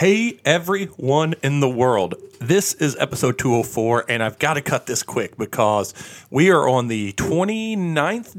Hey, everyone in the world. This is episode 204, and I've got to cut this quick because we are on the 28th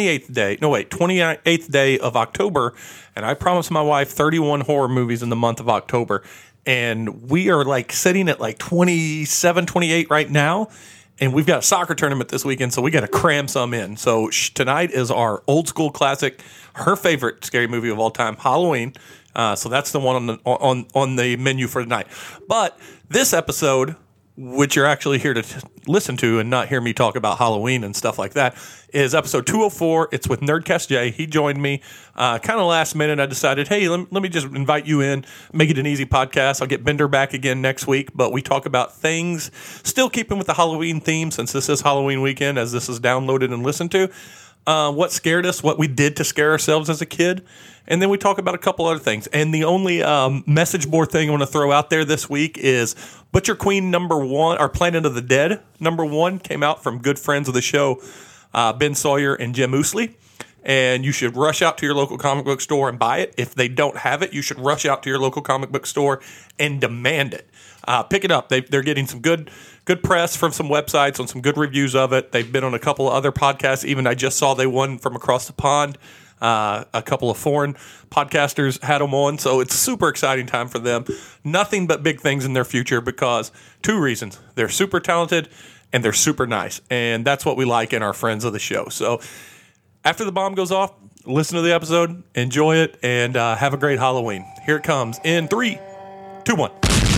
day of October, and I promised my wife 31 horror movies in the month of October, and we are sitting at 27, 28 right now, and we've got a soccer tournament this weekend, so we got to cram some in. So tonight is our old school classic, her favorite scary movie of all time, Halloween. So that's the one on the menu for tonight. But this episode, which you're actually here to listen to and not hear me talk about Halloween and stuff like that, is episode 204. It's with Nerdcast Jay. He joined me kind of last minute. I decided, hey, let me just invite you in, make it an easy podcast. I'll get Bender back again next week. But we talk about things, still keeping with the Halloween theme since this is Halloween weekend, as this is downloaded and listened to. What scared us, what we did to scare ourselves as a kid. And then we talk about a couple other things. And the only message board thing I want to throw out there this week is Butcher Queen #1, or Planet of the Dead #1, came out from good friends of the show, Ben Sawyer and Jim Oosley. And you should rush out to your local comic book store and buy it. If they don't have it, you should rush out to your local comic book store and demand it. Pick it up. They're getting some good press from some websites on some good reviews of it. They've been on a couple of other podcasts. Even I just saw they won from across the pond. A couple of foreign podcasters had them on, so it's a super exciting time for them. Nothing but big things in their future because two reasons. They're super talented and they're super nice, and that's what we like in our friends of the show. So after the bomb goes off, listen to the episode, enjoy it, and have a great Halloween. Here it comes in 3, 2, 1.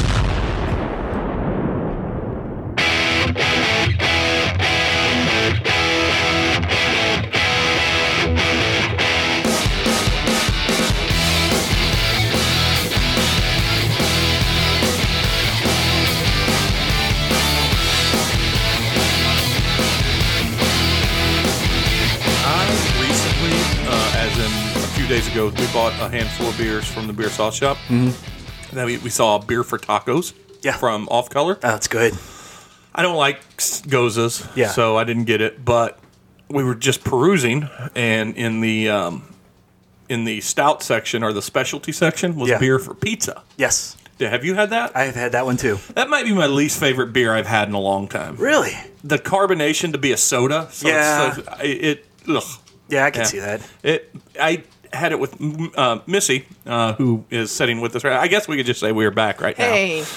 Days ago, we bought a handful of beers from the beer sauce shop. Mm-hmm. And then we saw Beer for Tacos from Off Color. Oh, that's good. I don't like Gozas, so I didn't get it. But we were just perusing, and in the stout section or the specialty section was Beer for Pizza. Yes. Have you had that? I've had that one too. That might be my least favorite beer I've had in a long time. Really? The carbonation to be a soda. So yeah. Ugh. Yeah, I can see that. I had it with Missy, who is sitting with us right now. I guess we could just say we are back right now. Hey.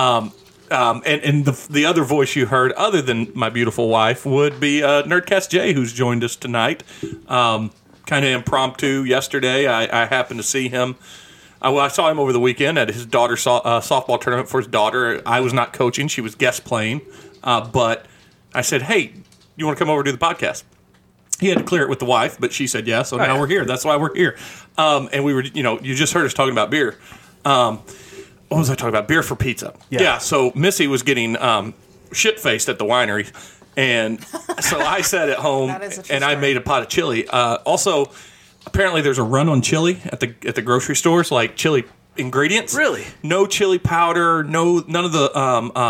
And the other voice you heard, other than my beautiful wife, would be Nerdcast Jay, who's joined us tonight. Kind of impromptu yesterday. I happened to see him. I saw him over the weekend at his daughter's softball tournament for his daughter. I was not coaching. She was guest playing. But I said, hey, you want to come over to do the podcast? He had to clear it with the wife, but she said yes, so now we're here. That's why we're here. And we were, you just heard us talking about beer. What was I talking about? Beer for Pizza. Yeah, so Missy was getting shit-faced at the winery, and so I sat at home, and I made a pot of chili. Also, apparently there's a run on chili at the grocery stores, like chili ingredients. Really? No chili powder, none of the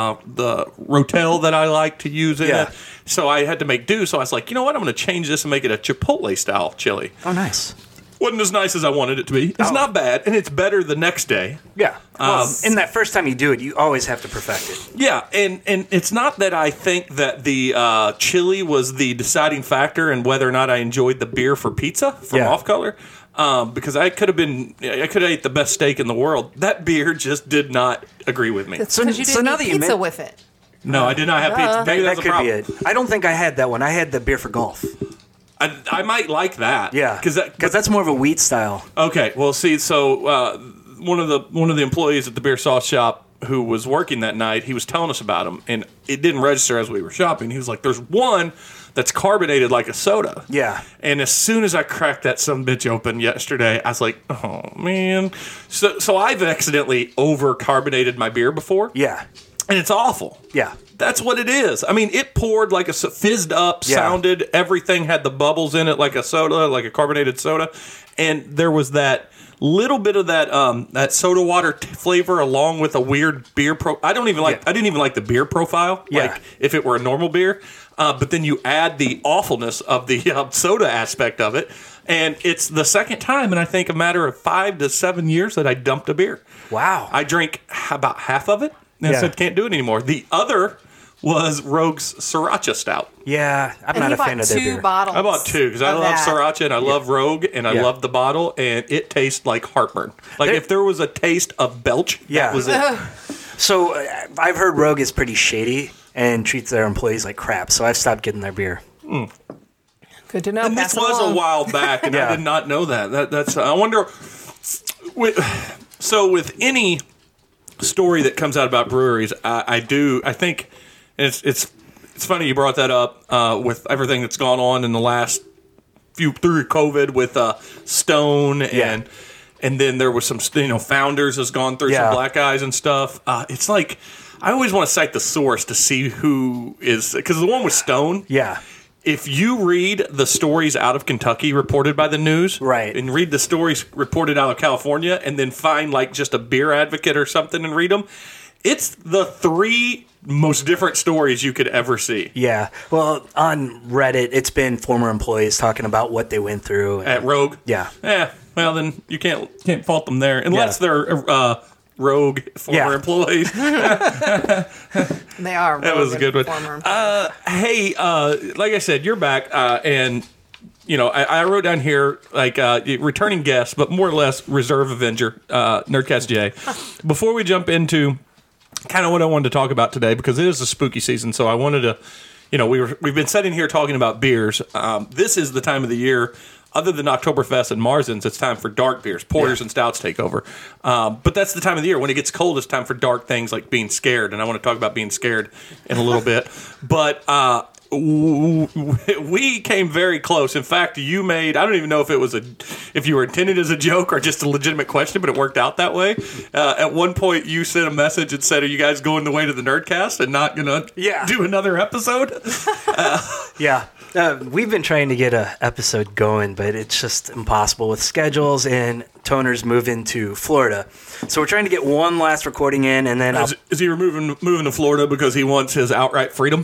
Rotel that I like to use in it. So I had to make do. So I was like, you know what? I'm going to change this and make it a Chipotle style chili. Oh, nice. Wasn't as nice as I wanted it to be. It's not bad, and it's better the next day. Yeah. Well, and that first time you do it, you always have to perfect it. Yeah, and it's not that I think that the chili was the deciding factor in whether or not I enjoyed the Beer for Pizza from Off Color. Because I could have ate the best steak in the world. That beer just did not agree with me. That's because you didn't eat pizza with it. No, I did not have pizza. Maybe that that's could be it. I don't think I had that one. I had the Beer for Golf. I might like that. Yeah, because that's more of a wheat style. Okay, well, see, so one of the employees at the beer sauce shop who was working that night, he was telling us about them, and it didn't register as we were shopping. He was like, "There's one that's carbonated like a soda." Yeah. And as soon as I cracked that sumbitch open yesterday, I was like, "Oh man!" So I've accidentally over carbonated my beer before. Yeah. And it's awful. Yeah. That's what it is. I mean, it poured like a fizzed up, sounded, everything had the bubbles in it like a soda, like a carbonated soda. And there was that little bit of that soda water flavor along with a weird beer I didn't even like the beer profile. Yeah. Like if it were a normal beer. but then you add the awfulness of the soda aspect of it, and it's the second time in I think a matter of 5 to 7 years that I dumped a beer. Wow. I drank about half of it and I said can't do it anymore. The other was Rogue's Sriracha Stout. Yeah, I'm not a fan of their beer. Bottles I bought 2 because I love Sriracha and I love Rogue and I love the bottle, and it tastes like heartburn. Like if there was a taste of belch, that was it. So I've heard Rogue is pretty shady and treats their employees like crap, so I've stopped getting their beer. Good to know. And this was a while back, and I did not know that. That's I wonder. So with any story that comes out about breweries, I think it's funny you brought that up with everything that's gone on in the last through COVID with Stone and then there was some Founders has gone through some black guys and stuff. It's like I always want to cite the source to see who is, because the one with Stone. Yeah. If you read the stories out of Kentucky reported by the news, right, and read the stories reported out of California, and then find like just a beer advocate or something and read them, it's the 3 most different stories you could ever see. Yeah. Well, on Reddit, it's been former employees talking about what they went through. At Rogue? Yeah. Yeah. Well, then you can't fault them there, unless they're Rogue former employees. They are. That was a good one. Hey, like I said, you're back, and I wrote down here like returning guest, but more or less reserve Avenger, Nerdcast J. Before we jump into kind of what I wanted to talk about today, because it is a spooky season, so I wanted to, we've been sitting here talking about beers. This is the time of the year. Other than Oktoberfest and Marzens, it's time for dark beers. Porters and stouts take over. But that's the time of the year. When it gets cold, it's time for dark things like being scared. And I want to talk about being scared in a little bit. But we came very close. In fact, you made, I don't even know if you were intended as a joke or just a legitimate question, but it worked out that way. At one point, you sent a message and said, are you guys going the way to the Nerdcast and not going to do another episode? We've been trying to get an episode going, but it's just impossible with schedules, and Toner's moving to Florida. So we're trying to get one last recording in, and then... Is he moving to Florida because he wants his outright freedom?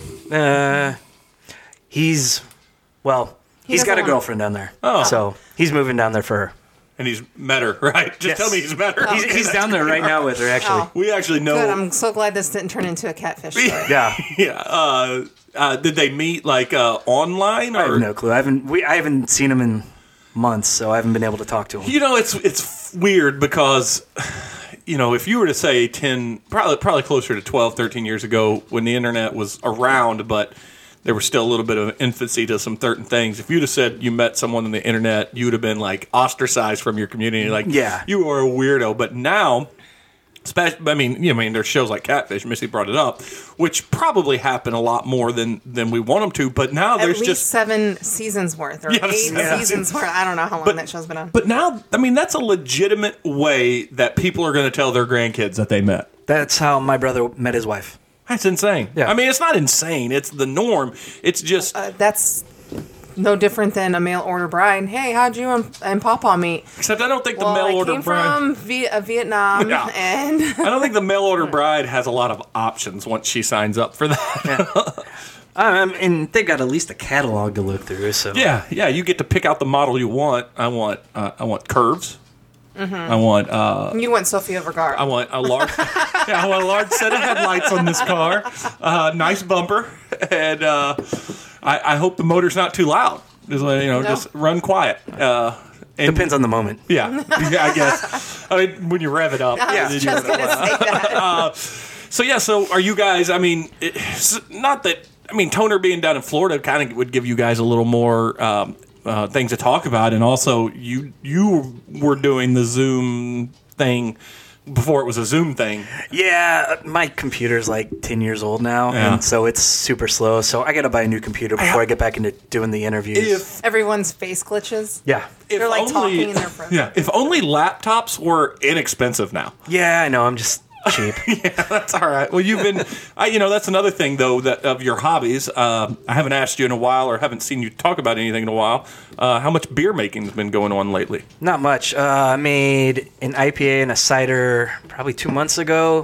He's got a girlfriend down there. Oh. So he's moving down there for her. And he's met her, right? Just tell me he's met her. He's down there right now with her, actually. Oh. We actually know... Good, I'm so glad this didn't turn into a catfish story. Yeah. Did they meet online? Or? I have no clue. I haven't seen him in months, so I haven't been able to talk to him. It's weird because, if you were to say 10, probably closer to 12, 13 years ago when the internet was around, but there was still a little bit of infancy to some certain things. If you'd have said you met someone on the internet, you would have been like ostracized from your community. Like, you are a weirdo. But now... there's shows like Catfish, Missy brought it up, which probably happen a lot more than we want them to, but now there's just 7 seasons worth, or 8 seasons worth. I don't know how long that show's been on. But now, that's a legitimate way that people are going to tell their grandkids that they met. That's how my brother met his wife. That's insane. Yeah. It's not insane. It's the norm. It's just... that's... no different than a mail order bride. Hey, how'd you and Pawpaw meet? Except I don't think the mail order bride... I came from Vietnam, and... I don't think the mail order bride has a lot of options once she signs up for that. And they've got at least a catalog to look through, so... Yeah, you get to pick out the model you want. I want curves. Mm-hmm. I want... you want Sofia Vergara. I want a large... I want a large set of headlights on this car. Nice bumper. And... I hope the motor's not too loud. Just run quiet. Depends on the moment. Yeah, I guess. When you rev it up. I was just going to say that. So are you guys, it's not that, Toner being down in Florida kind of would give you guys a little more things to talk about. And also, you were doing the Zoom thing before it was a Zoom thing. Yeah, my computer's like 10 years old now, and so it's super slow. So I got to buy a new computer before I get back into doing the interviews. Everyone's face glitches. Yeah. They're like talking in their phone. Yeah, if only laptops were inexpensive now. Yeah, I know. I'm just cheap. Yeah, that's all right. Well, you've been, that's another thing, though, that of your hobbies. I haven't asked you in a while or haven't seen you talk about anything in a while. How much beer making has been going on lately? Not much. I made an IPA and a cider probably 2 months ago,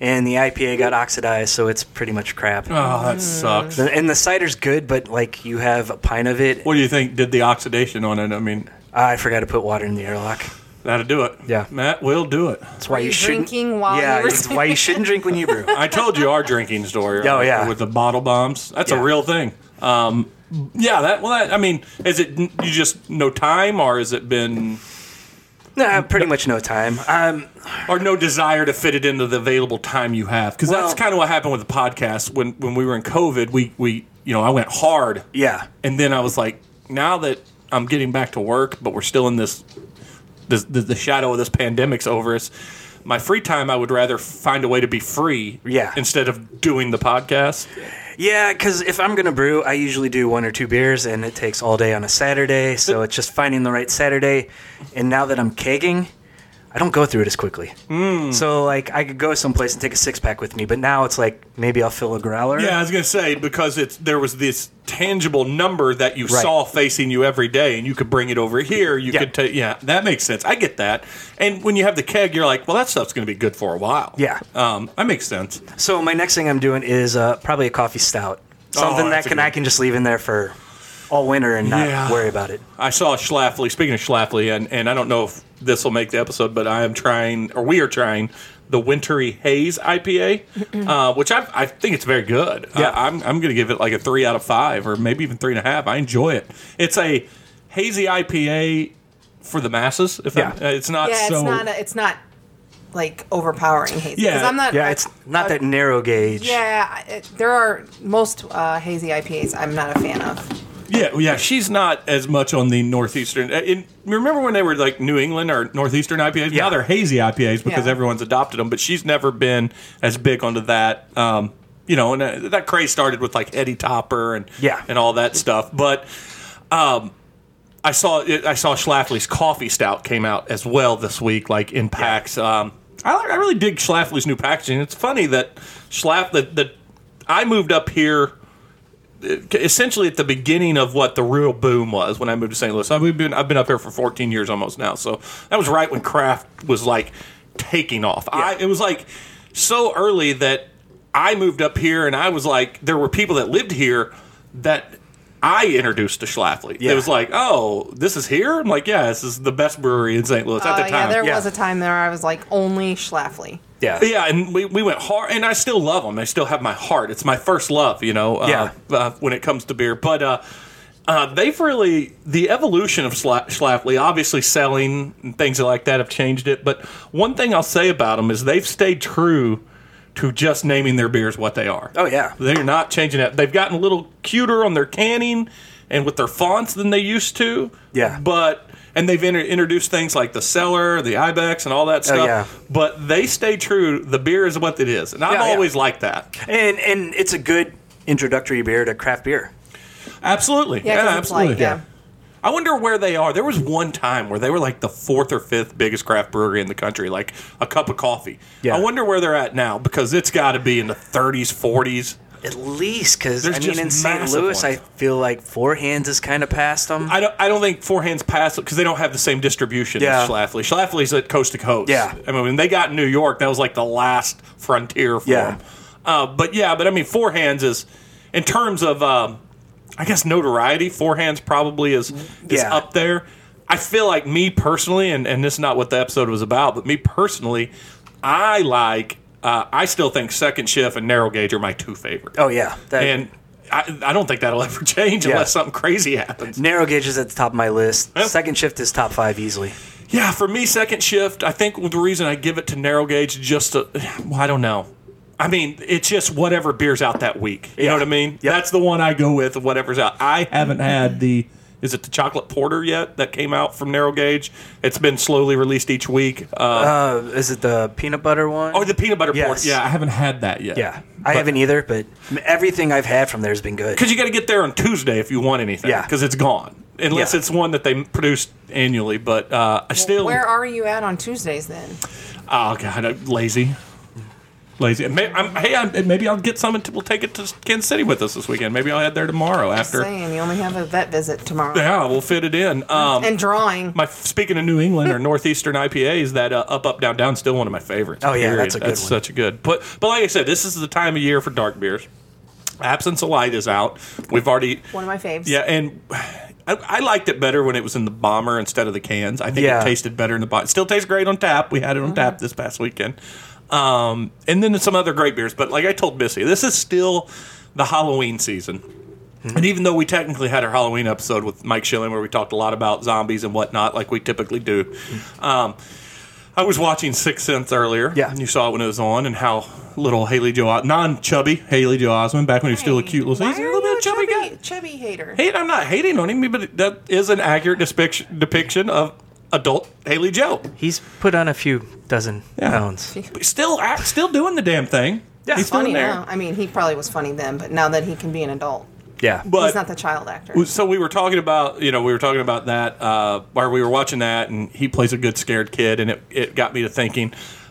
and the IPA got oxidized, so it's pretty much crap. Oh, that sucks. And the cider's good, but like you have a pint of it. What do you think did the oxidation on it? I mean, I forgot to put water in the airlock. that'll do it. Yeah. Matt will do it. That's why Were you shouldn't. drinking while you were it's why you shouldn't drink when you brew. I told you our drinking story. Oh, yeah. With the bottle bombs. That's a Yeah. real thing. I mean, is it you just no time, or has it been, Nah, pretty much no time. or no desire to fit it into the available time you have? Because that's Well- kind of what happened with the podcast when we were in COVID. We I went hard, Yeah. and then I was like, now that I'm getting back to work, but we're still in the shadow of this pandemic's over us. My free time, I would rather find a way to be free, Yeah. instead of doing the podcast. Yeah, because if I'm going to brew, I usually do 1 or 2 beers, and it takes all day on a Saturday, so it's just finding the right Saturday. And now that I'm kegging, I don't go through it as quickly. So, like, I could go someplace and take a 6-pack with me, but now it's like, maybe I'll fill a growler. Yeah, I was gonna say because there was this tangible number that you Right. saw facing you every day, and you could bring it over here. You Yeah. could take, that makes sense. I get that. And when you have the keg, you're like, well, that stuff's gonna be good for a while. Yeah. That makes sense. So my next thing I'm doing is probably a coffee stout. Something that's that a I good- can just leave in there for all winter and not Yeah. worry about it. I saw Schlafly. Speaking of Schlafly, and I don't know if this will make the episode, but we are trying the Wintry Haze IPA, which I think it's very good. Yeah. I'm going to give it like a 3 out of 5, or maybe even 3.5. I enjoy it. It's a hazy IPA for the masses. It's not Yeah, so. it's not like overpowering hazy. 'Cause Yeah. I'm not. Yeah, it's not that narrow gauge. Yeah, there are most hazy IPAs I'm not a fan of. Yeah. She's not as much on the northeastern. Remember when they were like New England or northeastern IPAs? Yeah. Now they're hazy IPAs because Yeah. everyone's adopted them. But she's never been as big onto that. And that craze started with like Eddie Topper and Yeah. and all that stuff. But I saw Schlafly's coffee stout came out as well this week, like in packs. I really dig Schlafly's new packaging. It's funny that that I moved up here essentially at the beginning of what the real boom was when I moved to St. Louis. I've been up here for 14 years almost now, so that was right when craft was like taking off. Yeah. It was like so early that I moved up here, and I was like, there were people that lived here that I introduced to Schlafly. Yeah. It was like, oh, this is here? I'm like, yeah, this is the best brewery in St. Louis at the time. Yeah, there Yeah. was a time there I was like only Schlafly. Yeah. Yeah, and we went hard, and I still love them. I still have my heart. It's my first love, when it comes to beer. But they've really, the evolution of Schlafly, obviously selling and things like that have changed it. But one thing I'll say about them is they've stayed true to just naming their beers what they are. Oh, yeah. They're not changing it. They've gotten a little cuter on their canning and with their fonts than they used to. Yeah. And they've introduced things like the Cellar, the Ibex, and all that stuff. yeah. But they stay true. The beer is what it is. And I've Yeah, yeah. always liked that. And it's a good introductory beer to craft beer. Absolutely. Yeah, 'cause it's absolutely. like, yeah. I wonder where they are. There was one time where they were like the 4th or 5th biggest craft brewery in the country, like a cup of coffee. Yeah. I wonder where they're at now, because it's got to be in the 30s, 40s. At least, because There's just in St. massive Louis, ones. I feel like Four Hands is kind of past them. I don't think Four Hands passed because they don't have the same distribution Yeah. as Schlafly. Schlafly's at coast to coast. Yeah. I mean, when they got in New York, that was like the last frontier for Yeah. them. But I mean, Four Hands is, in terms of, I guess, notoriety, Four Hands probably is Yeah. up there. I feel like me personally, and this is not what the episode was about, but me personally, I still think Second Shift and Narrow Gauge are my 2 favorites. Oh, yeah. And I don't think that'll ever change Yeah. unless something crazy happens. Narrow Gauge is at the top of my list. Yep. Second Shift is top 5 easily. Yeah, for me, Second Shift, I think the reason I give it to Narrow Gauge I don't know. I mean, it's just whatever beer's out that week. You know what I mean? Yep. That's the one I go with of whatever's out. I haven't had is it the chocolate porter yet that came out from Narrow Gauge? It's been slowly released each week. Is it the peanut butter one? The peanut butter Yes. porter. Yeah, I haven't had that yet. Yeah. I haven't either, but everything I've had from there has been good. Because you got to get there on Tuesday if you want anything. Yeah. Because it's gone. Unless Yeah. it's one that they produce annually. But I still... Where are you at on Tuesdays then? Oh, God, lazy. lazy. Maybe I'll get some and we'll take it to Kansas City with us this weekend. Maybe I'll head there tomorrow after. Saying you only have a vet visit tomorrow. Yeah, we'll fit it in. And drawing. Speaking of New England or Northeastern IPAs, that Up, Down, Down is still one of my favorites. Oh, yeah, period. that's a good one. Such a good. But like I said, this is the time of year for dark beers. Absence of Light is out. We've already... One of my faves. Yeah, and I liked it better when it was in the bomber instead of the cans. I think it tasted better in the bomber. It still tastes great on tap. We had it on tap this past weekend. And then some other great beers. But like I told Missy, this is still the Halloween season. Mm-hmm. And even though we technically had our Halloween episode with Mike Schilling where we talked a lot about zombies and whatnot like we typically do, I was watching Sixth Sense earlier. Yeah. And you saw it when it was on and how little non-chubby Haley Joel Osment, back when he was still a cute little... He's a little bit chubby guy. Chubby hater. Hey, I'm not hating on him, but that is an accurate depiction of adult Haley Joe. He's put on a few dozen pounds. But still doing the damn thing. Yeah, he's still Funny in there. now. I mean, he probably was funny then, but now that he can be an adult, Yeah. But he's not the child actor. So we were talking about that while we were watching that, and he plays a good scared kid, and it got me to thinking,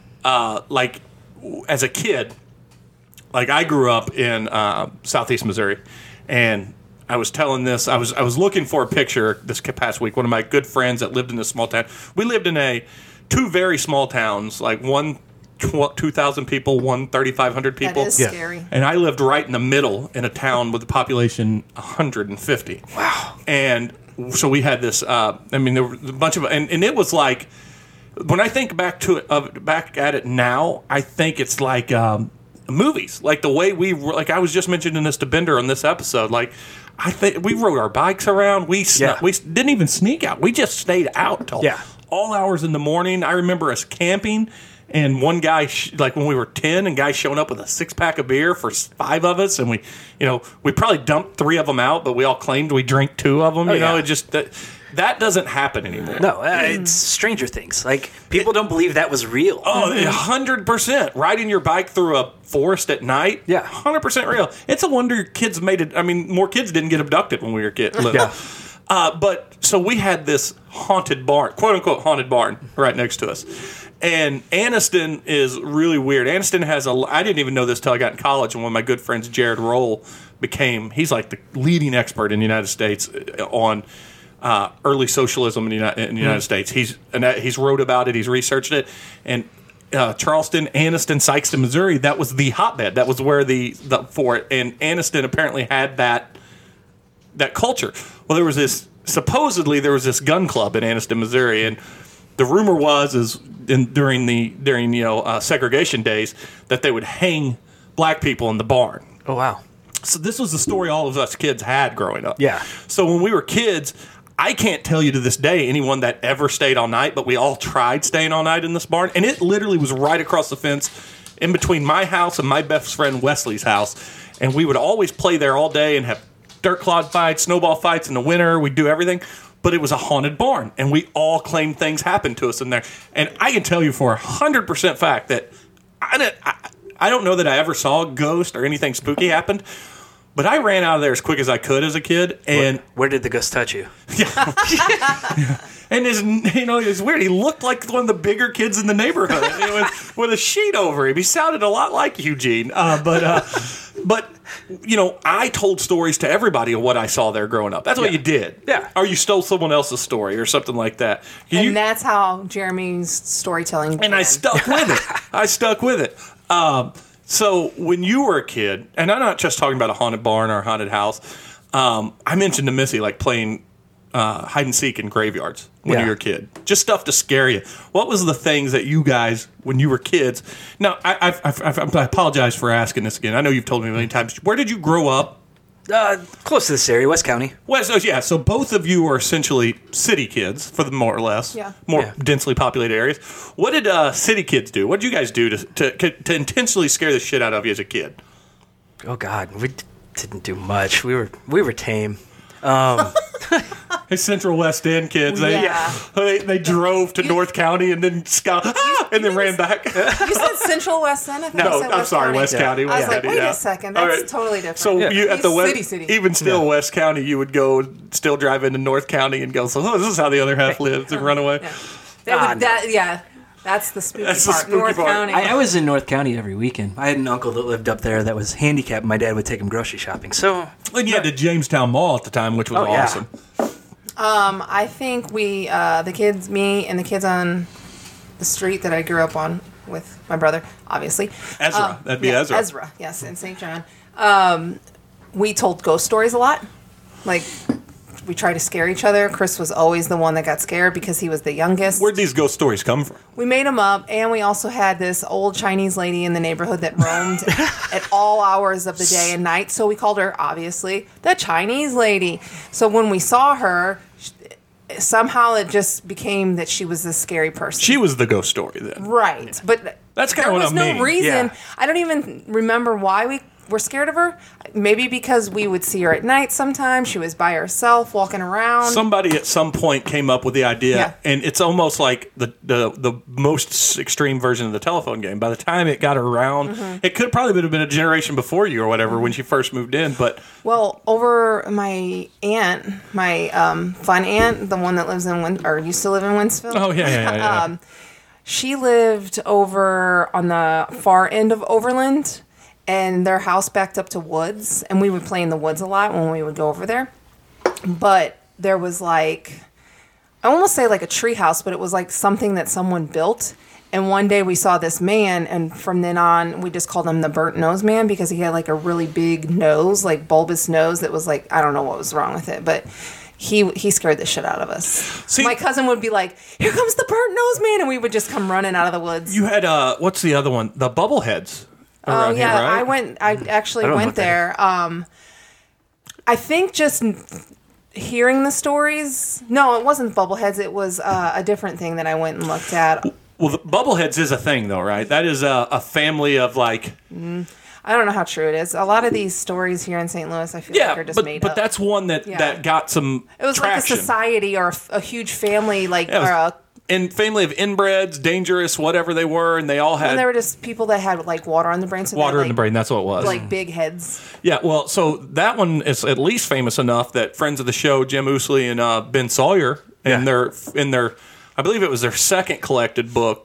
like as a kid, like I grew up in Southeast Missouri, and I was telling this. I was looking for a picture this past week. One of my good friends that lived in this small town. We lived in two very small towns, like one 2,000 people, one 3,500 people. That is scary. And I lived right in the middle in a town with a population 150. Wow. And so we had this. There were a bunch of, and it was like when I think back at it now, I think it's like movies, like the way I was just mentioning this to Bender on this episode, like. I think we rode our bikes around. We didn't even sneak out. We just stayed out till all hours in the morning. I remember us camping, and one guy, like when we were 10, and guy showing up with a 6-pack of beer for 5 of us, and we probably dumped 3 of them out, but we all claimed we drank 2 of them. It just that doesn't happen anymore. No, it's Stranger Things. Like people don't believe that was real. Oh, 100%. Riding your bike through a forest at night. Yeah, 100% real. It's a wonder kids made it. I mean, more kids didn't get abducted when we were little. Yeah. But so we had this haunted barn, quote unquote haunted barn, right next to us. And Anniston is really weird. Anniston has I didn't even know this till I got in college, and one of my good friends, Jared Roll, he's like the leading expert in the United States on early socialism in the United States. He's wrote about it. He's researched it. And Charleston, Anniston, Sykeston, Missouri, that was the hotbed. That was where for it. And Anniston apparently had that culture. Well, supposedly there was this gun club in Anniston, Missouri, and the rumor was during segregation days that they would hang black people in the barn. Oh wow! So this was the story all of us kids had growing up. Yeah. So when we were kids, I can't tell you to this day anyone that ever stayed all night, but we all tried staying all night in this barn, and it literally was right across the fence in between my house and my best friend Wesley's house, and we would always play there all day and have dirt clod fights, snowball fights in the winter. We'd do everything. But it was a haunted barn, and we all claimed things happened to us in there. And I can tell you for 100% fact that I don't know that I ever saw a ghost or anything spooky happened, but I ran out of there as quick as I could as a kid. And where did the ghost touch you? Yeah. And it's weird. He looked like one of the bigger kids in the neighborhood with a sheet over him. He sounded a lot like Eugene. But I told stories to everybody of what I saw there growing up. That's what you did. Yeah. Or you stole someone else's story or something like that. That's how Jeremy's storytelling began. And I stuck with it. So when you were a kid, and I'm not just talking about a haunted barn or a haunted house, I mentioned to Missy like playing hide and seek in graveyards when you were a kid. Just stuff to scare you. What was the things that you guys, when you were kids... Now, I apologize for asking this again. I know you've told me a million times. Where did you grow up? Close to this area, West County. So both of you are essentially city kids, for the more or less. Yeah. More densely populated areas. What did city kids do? What did you guys do to intentionally scare the shit out of you as a kid? Oh, God. We didn't do much. We were tame. Hey, Central West End kids, they drove to North County and then and then ran back. You said Central West End? I thought you said I'm sorry, West County. I was like, wait a second, that's totally different. So you at the West, city. even still West County, you would go still drive into North County and go. So this is how the other half lives and run away. Yeah. That's the spooky That's the part. spooky North part. County. I was in North County every weekend. I had an uncle that lived up there that was handicapped. My dad would take him grocery shopping. So, And you had the Jamestown Mall at the time, which was Oh, yeah. awesome. I think we, the kids, me and the kids on the street that I grew up on with my brother, obviously. Ezra. That'd be Yeah, Ezra. Ezra, yes, in St. John. We told ghost stories a lot. Like, we tried to scare each other. Chris was always the one that got scared because he was the youngest. Where'd these ghost stories come from? We made them up, and we also had this old Chinese lady in the neighborhood that roamed at all hours of the day and night. So we called her, obviously, the Chinese lady. So when we saw her, somehow it just became that she was this scary person. She was the ghost story then. Right, but That's kinda there what was I no mean. reason. Yeah. I don't even remember why we were scared of her. Maybe because we would see her at night sometimes. She was by herself walking around. Somebody at some point came up with the idea, Yeah. and it's almost like the most extreme version of the telephone game. By the time it got around, it could probably have been a generation before you or whatever when she first moved in. But Well, over my aunt, my fun aunt, the one that lives in or used to live in Winsfield. oh yeah. She lived over on the far end of Overland, and their house backed up to woods, and we would play in the woods a lot when we would go over there. But there was like, I almost say like a tree house, but it was like something that someone built. And one day we saw this man, and from then on, we just called him the burnt nose man because he had like a really big nose, like bulbous nose that was like, I don't know what was wrong with it, but he scared the shit out of us. See- My cousin would be like, "Here comes the burnt nose man," and we would just come running out of the woods. You had what's the other one? The Bubbleheads. Oh around yeah, here, right? I actually I don't know went what that there. I think just hearing the stories. No, it wasn't Bubbleheads. It was a different thing that I went and looked at. Well, the Bubbleheads is a thing, though, right? That is a family of like. I don't know how true it is. A lot of these stories here in St. Louis, I feel like are just made but up. that's one that Yeah. that got some. It was traction. like a society or a huge family, like Yeah, it was- or a, and family of inbreds, dangerous, whatever they were, and they all had and there were just people that had like water on the brain. So they water had, in the like, brain. That's what it was. like big heads. Yeah, well, so that one is at least famous enough that friends of the show, Jim Ousley and Ben Sawyer, in their, I believe it was their second collected book,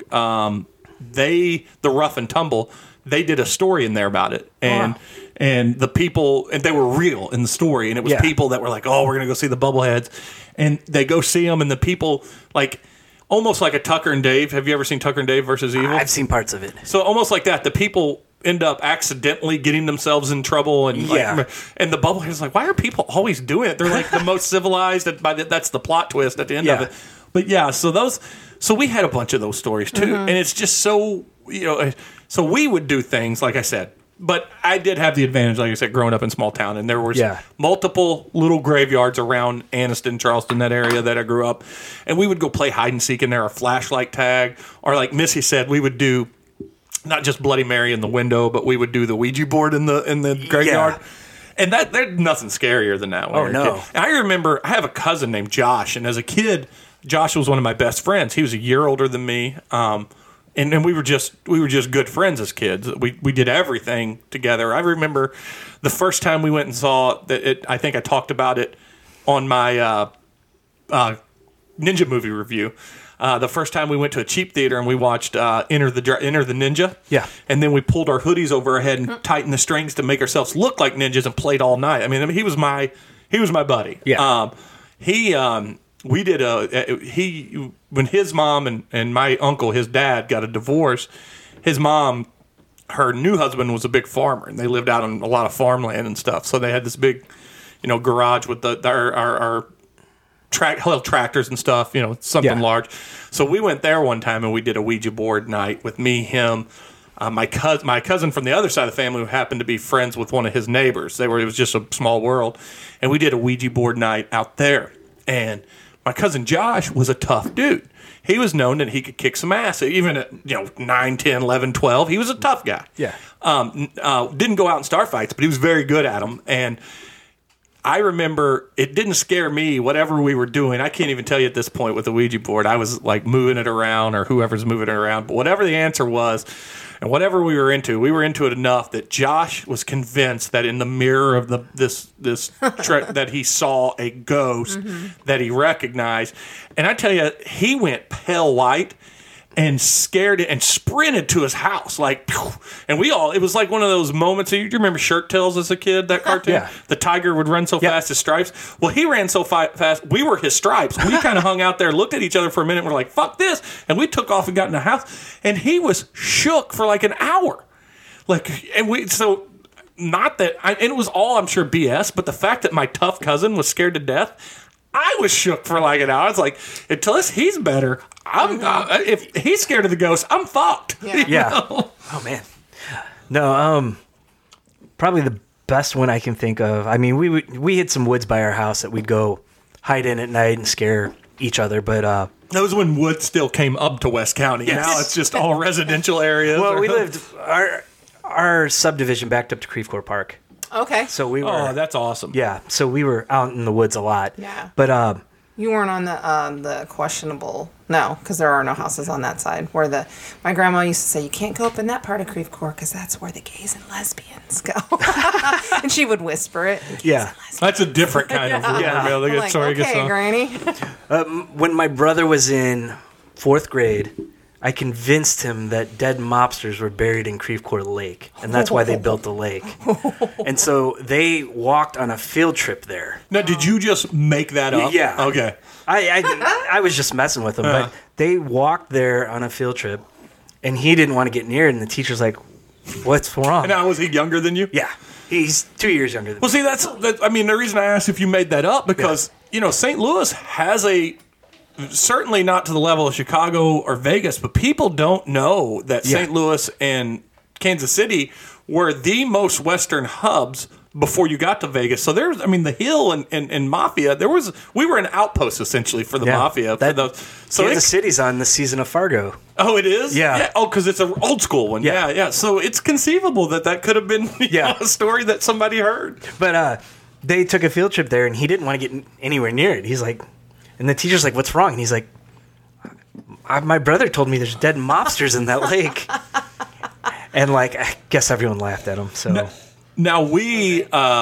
the Rough and Tumble, they did a story in there about it, and the people, and they were real in the story, and it was people that were like, oh, we're gonna go see the Bubbleheads, and they go see them, and the people like. Almost like a Tucker and Dave. Have you ever seen Tucker and Dave versus Evil? I've seen parts of it. So almost like that, the people end up accidentally getting themselves in trouble, and and the Bubblehead's like, why are people always doing it? They're like the most civilized. That's the plot twist at the end of it. But yeah, so we had a bunch of those stories too, and it's just so so we would do things like I said. But I did have the advantage, like I said, growing up in small town, and there was multiple little graveyards around Anniston, Charleston, that area that I grew up, and we would go play hide and seek in there, a flashlight tag, or like Missy said, we would do not just Bloody Mary in the window, but we would do the Ouija board in the graveyard. And there's nothing scarier than that. When you're a no! kid. And I remember I have a cousin named Josh, and as a kid, Josh was one of my best friends. He was a year older than me. And we were just good friends as kids. We did everything together. I remember the first time we went and saw that. I think I talked about it on my Ninja movie review. The first time we went to a cheap theater and we watched Enter the Ninja. Yeah. And then we pulled our hoodies over our head and tightened the strings to make ourselves look like ninjas and played all night. I mean he was my buddy. Yeah. We did when his mom and my uncle, his dad, got a divorce. His mom, her new husband was a big farmer, and they lived out on a lot of farmland and stuff. So they had this big, garage with our tractors and stuff. Something large. So we went there one time and we did a Ouija board night with me, him. My cousin from the other side of the family who happened to be friends with one of his neighbors. It was just a small world, and we did a Ouija board night out there. And my cousin Josh was a tough dude. He was known that he could kick some ass. Even at 9, 10, 11, 12, he was a tough guy. Yeah. Didn't go out in star fights, but he was very good at them. And I remember it didn't scare me, whatever we were doing. I can't even tell you at this point with the Ouija board. I was like moving it around, or whoever's moving it around. But whatever the answer was, and whatever we were into it enough that Josh was convinced that in the mirror of this that he saw a ghost that he recognized. And I tell you, he went pale white. and scared it and sprinted to his house. Like, phew. And it was like one of those moments. Do you remember Shirt Tails as a kid, that cartoon? Yeah. The tiger would run so fast as Stripes. Well, he ran so fast. We were his Stripes. We kind of hung out there, looked at each other for a minute. And we're like, fuck this. And we took off and got in the house. And he was shook for like an hour. Not that, and it was all, I'm sure, BS, but the fact that my tough cousin was scared to death, I was shook for like an hour. I was like, until he's better, if he's scared of the ghost, I'm fucked. Yeah. Yeah. know? Oh man. No, probably the best one I can think of. I mean, we had some woods by our house that we'd go hide in at night and scare each other, but That was when Wood still came up to West County. Yes. Now it's just all residential areas. well, we lived our subdivision backed up to Creve Coeur Park. Okay. So we were Oh, that's awesome. yeah, so we were out in the woods a lot. Yeah. But You weren't on the questionable. No, because there are no houses on that side. Where my grandma used to say, you can't go up in that part of Creve Coeur because that's where the gays and lesbians go. And she would whisper it. yeah. That's a different kind of rumor Yeah. mill. They I'm get like, sorry, okay, get some. Granny. When my brother was in 4th grade, I convinced him that dead mobsters were buried in Creve Coeur Lake, and that's why they built the lake. And so they walked on a field trip there. Now, did you just make that up? Yeah. Okay. I was just messing with him, but they walked there on a field trip, and he didn't want to get near it, and the teacher's like, what's wrong? Now, was he younger than you? Yeah, he's 2 years younger than me. Well, see, I mean, the reason I asked if you made that up, because, St. Louis has certainly not to the level of Chicago or Vegas, but people don't know that St. Louis and Kansas City were the most Western hubs before you got to Vegas. So there's, the Hill and Mafia, we were an outpost essentially for the Mafia. Kansas City's on the season of Fargo. Oh, it is? Yeah. Oh, because it's an old school one. Yeah. So it's conceivable that could have been a story that somebody heard. But they took a field trip there, and he didn't want to get anywhere near it. He's like, and the teacher's like, what's wrong? And he's like, my brother told me there's dead mobsters in that lake. And I guess everyone laughed at him. So Now we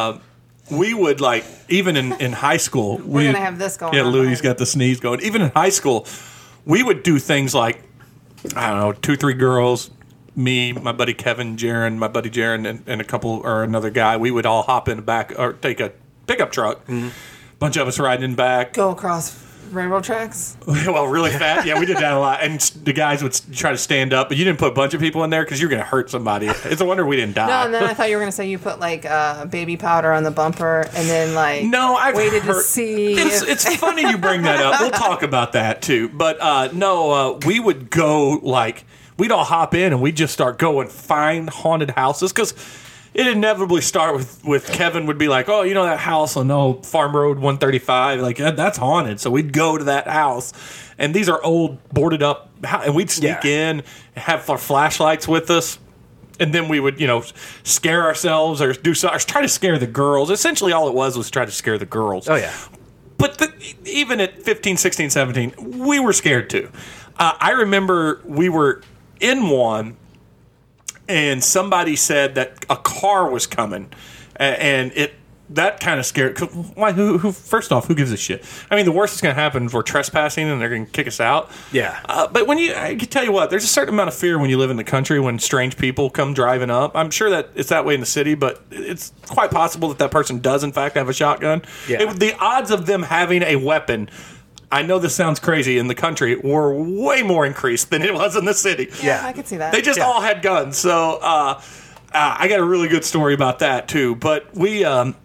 would even in high school. We're gonna have this going. Yeah, on Louis behind got the sneeze going. Even in high school, we would do things like, I don't know, 2-3 girls, me, my buddy Kevin, Jaron, my buddy Jaron, and a couple or another guy. We would all hop in the back or take a pickup truck. Mm-hmm. Bunch of us riding in back. Go across railroad tracks. Well, really fast. Yeah, we did that a lot. And the guys would try to stand up, but you didn't put a bunch of people in there because you're going to hurt somebody. It's a wonder we didn't die. No, and then I thought you were going to say you put baby powder on the bumper and then no, I've waited heard, to see. It's funny you bring that up. We'll talk about that too. But we would go we'd all hop in and we'd just start going find haunted houses because it inevitably start with Kevin would be like, oh, that house on Farm Road 135, that's haunted. So we'd go to that house, and these are old boarded up, and we'd sneak in, have our flashlights with us, and then we would scare ourselves or do something, or try to scare the girls. Essentially, all it was try to scare the girls. Oh yeah. But even at 15, 16, 17, we were scared too. I remember we were in one. And somebody said that a car was coming, and that kind of scared. Why? Who? First off, who gives a shit? The worst that's going to happen is we're trespassing, and they're going to kick us out. Yeah. But I can tell you what, there's a certain amount of fear when you live in the country when strange people come driving up. I'm sure that it's that way in the city, but it's quite possible that person does in fact have a shotgun. Yeah. The odds of them having a weapon. I know this sounds crazy in the country, were way more increased than it was in the city. Yeah, I could see that. They just all had guns. So I got a really good story about that too. But we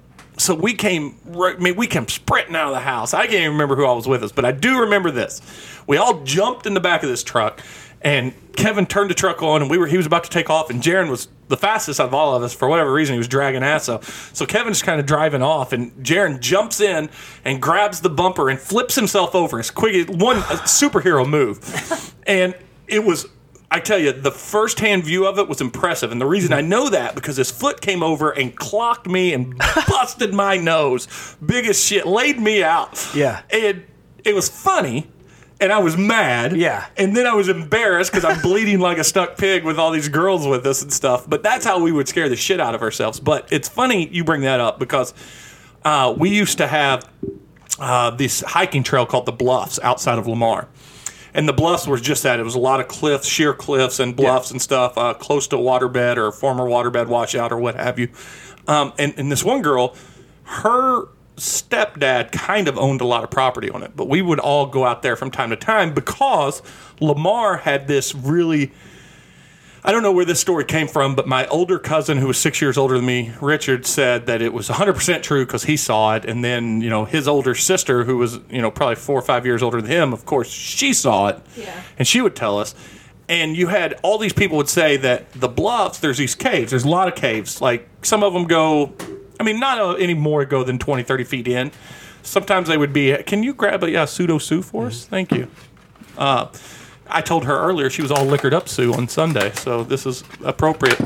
came sprinting out of the house. I can't even remember who all was with us, but I do remember this. We all jumped in the back of this truck, and Kevin turned the truck on, and he was about to take off, and Jaron was the fastest out of all of us. For whatever reason, he was dragging ass. So Kevin's kind of driving off, and Jaron jumps in and grabs the bumper and flips himself over as quick as a superhero move. And it was, I tell you, the first-hand view of it was impressive. And the reason I know that, because his foot came over and clocked me and busted my nose. Big as shit. Laid me out. Yeah. And it was funny. And I was mad. Yeah. And then I was embarrassed because I'm bleeding like a stuck pig with all these girls with us and stuff. But that's how we would scare the shit out of ourselves. But it's funny you bring that up because we used to have this hiking trail called the Bluffs outside of Lamar. And the bluffs was just that. It was a lot of cliffs, sheer cliffs and bluffs and stuff, close to a waterbed or a former waterbed washout or what have you. And this one girl, her stepdad kind of owned a lot of property on it, but we would all go out there from time to time because Lamar had this really, I don't know where this story came from, but my older cousin who was 6 years older than me, Richard, said that it was 100% true because he saw it. And then, his older sister, who was, probably 4 or 5 years older than him, of course, she saw it. Yeah. And she would tell us. And you had all these people would say that the bluffs, there's these caves. There's a lot of caves. Like, some of them go, not any more go than 20, 30 feet in. Sometimes they would be, can you grab a pseudo Sue for us? Thank you. I told her earlier she was all liquored up, Sue, on Sunday, so this is appropriate.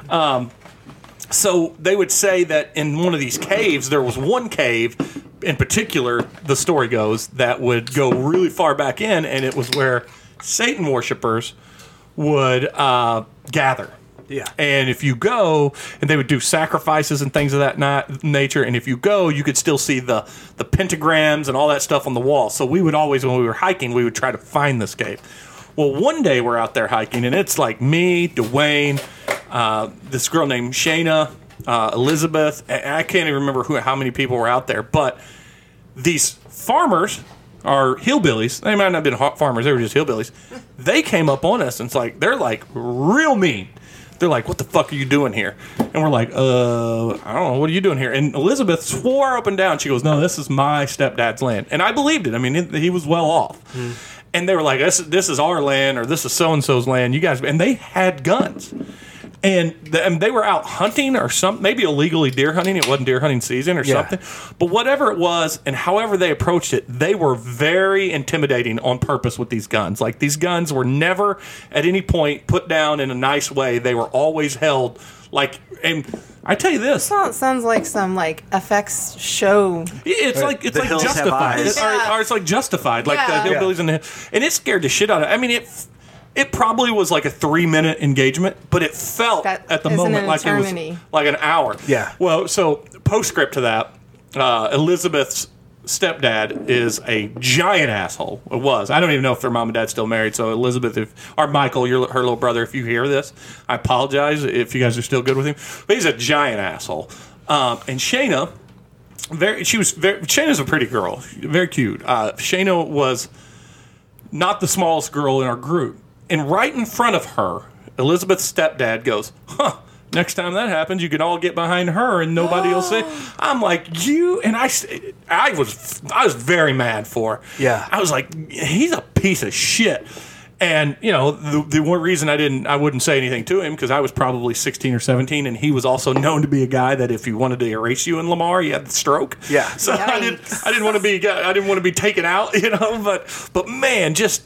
So they would say that in one of these caves, there was one cave in particular, the story goes, that would go really far back in, and it was where Satan worshipers would gather. Yeah. And if you go, and they would do sacrifices and things of that nature, and if you go, you could still see the pentagrams and all that stuff on the wall. So we would always, when we were hiking, we would try to find this cave. Well, one day we're out there hiking, and it's like me, Dwayne, this girl named Shayna, Elizabeth, and I can't even remember how many people were out there, but these farmers are hillbillies. They might not have been farmers, they were just hillbillies. They came up on us, and they're like real mean. They're like, what the fuck are you doing here? And we're like, I don't know, what are you doing here? And Elizabeth swore up and down. She goes, no, this is my stepdad's land. And I believed it. He was well off. And they were like, this is our land, or this is so-and-so's land. You guys, and they had guns. And they were out hunting or something, maybe illegally deer hunting. It wasn't deer hunting season or something. But whatever it was, and however they approached it, they were very intimidating on purpose with these guns. Like, these guns were never at any point put down in a nice way. They were always held like, and I tell you this. Sounds like some FX show. It's like Justified. Or it's like Justified. Like the hillbillies and it scared the shit out of it. It probably was like a 3-minute engagement, but it felt at the moment like it was like an hour. Yeah. Well, so postscript to that, Elizabeth's stepdad is a giant asshole. It was. I don't even know if their mom and dad still married. So Elizabeth, or Michael, her little brother, if you hear this, I apologize if you guys are still good with him. But he's a giant asshole. And Shayna, Shayna's a pretty girl, very cute. Shayna was not the smallest girl in our group. And right in front of her, Elizabeth's stepdad goes, next time that happens, you can all get behind her and nobody will say. I'm like, you, and I was very mad for her. Yeah. I was like, he's a piece of shit. And, the one reason I wouldn't say anything to him, because I was probably 16 or 17, and he was also known to be a guy that if he wanted to erase you in Lamar, he had the stroke. Yeah. So I didn't want to be taken out, but man, just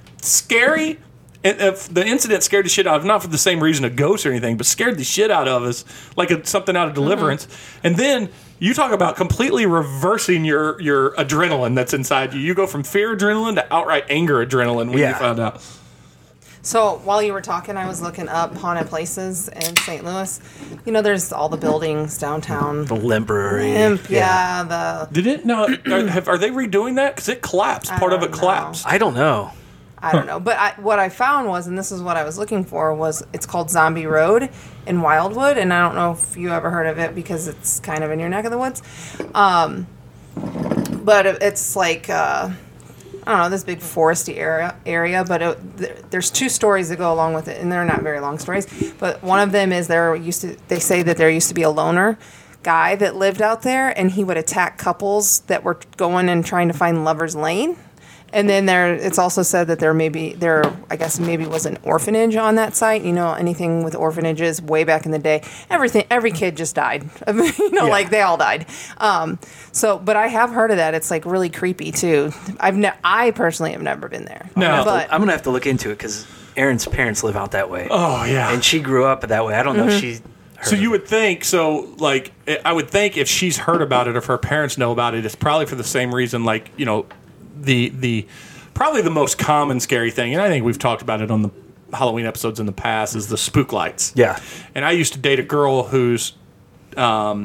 scary. If the incident scared the shit out of us, not for the same reason a ghost or anything, but scared the shit out of us, like something out of Deliverance. Mm-hmm. And then you talk about completely reversing your adrenaline that's inside you. You go from fear adrenaline to outright anger adrenaline when you found out. So while you were talking, I was looking up haunted places in St. Louis. There's all the buildings downtown. The Limp Brewery. Did it? No. Are they redoing that? Because it collapsed. Part of it collapsed. I don't know. I don't know. But what I found was, and this is what I was looking for, was it's called Zombie Road in Wildwood. And I don't know if you ever heard of it because it's kind of in your neck of the woods. But it's like, I don't know, this big foresty area. But there's 2 stories that go along with it. And they're not very long stories. But one of them is they say that there used to be a loner guy that lived out there. And he would attack couples that were going and trying to find Lover's Lane. And then it's also said that I guess maybe was an orphanage on that site. Anything with orphanages way back in the day, every kid just died. Like they all died. But I have heard of that. It's like really creepy too. I personally have never been there. No, but I'm gonna have to look into it because Erin's parents live out that way. Oh yeah, and she grew up that way. I don't know if she. So you would think, I would think if she's heard about it, if her parents know about it, it's probably for the same reason, the probably the most common scary thing, and I think we've talked about it on the Halloween episodes in the past, is the spook lights. Yeah. And I used to date a girl whose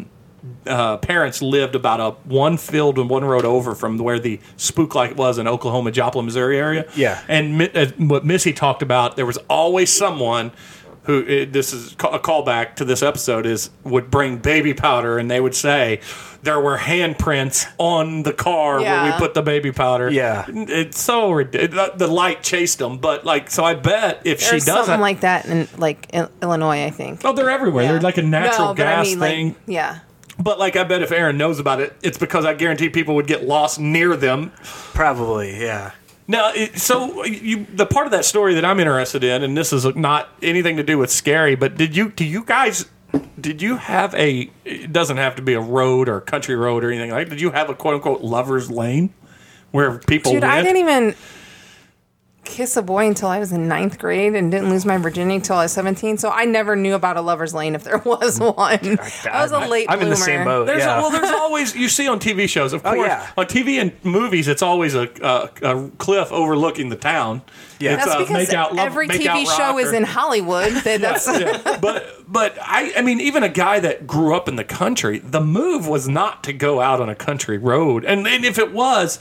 parents lived about one field and one road over from where the spook like was in Oklahoma, Joplin, Missouri area. Yeah. And what Missy talked about, there was always someone who, this is a callback to this episode, would bring baby powder, and they would say there were handprints on the car where we put the baby powder. Yeah. It's so ridiculous. The light chased them, but so I bet if she There's doesn't. something like that in Illinois, I think. Oh, they're everywhere. Yeah. They're like a natural gas like, thing. yeah. But I bet if Aaron knows about it, it's because I guarantee people would get lost near them. Probably, yeah. Now, the part of that story that I'm interested in, and this is not anything to do with scary, but did you have it doesn't have to be a road or a country road or anything like that. Did you have a quote unquote lover's lane where people Dude, went? I didn't even kiss a boy until I was in 9th grade and didn't lose my virginity until I was 17. So I never knew about a lover's lane if there was one. I was a late I'm bloomer. in the same boat. There's yeah. there's always, you see on TV shows, of course. yeah. On TV and movies, it's always a cliff overlooking the town. Yeah. It's That's because Make Out Love- every Make TV Out show Rock is or- in Hollywood. That's Yeah. But I mean, even a guy that grew up in the country, the move was not to go out on a country road. And if it was,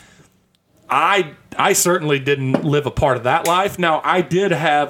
I certainly didn't live a part of that life. Now, I did have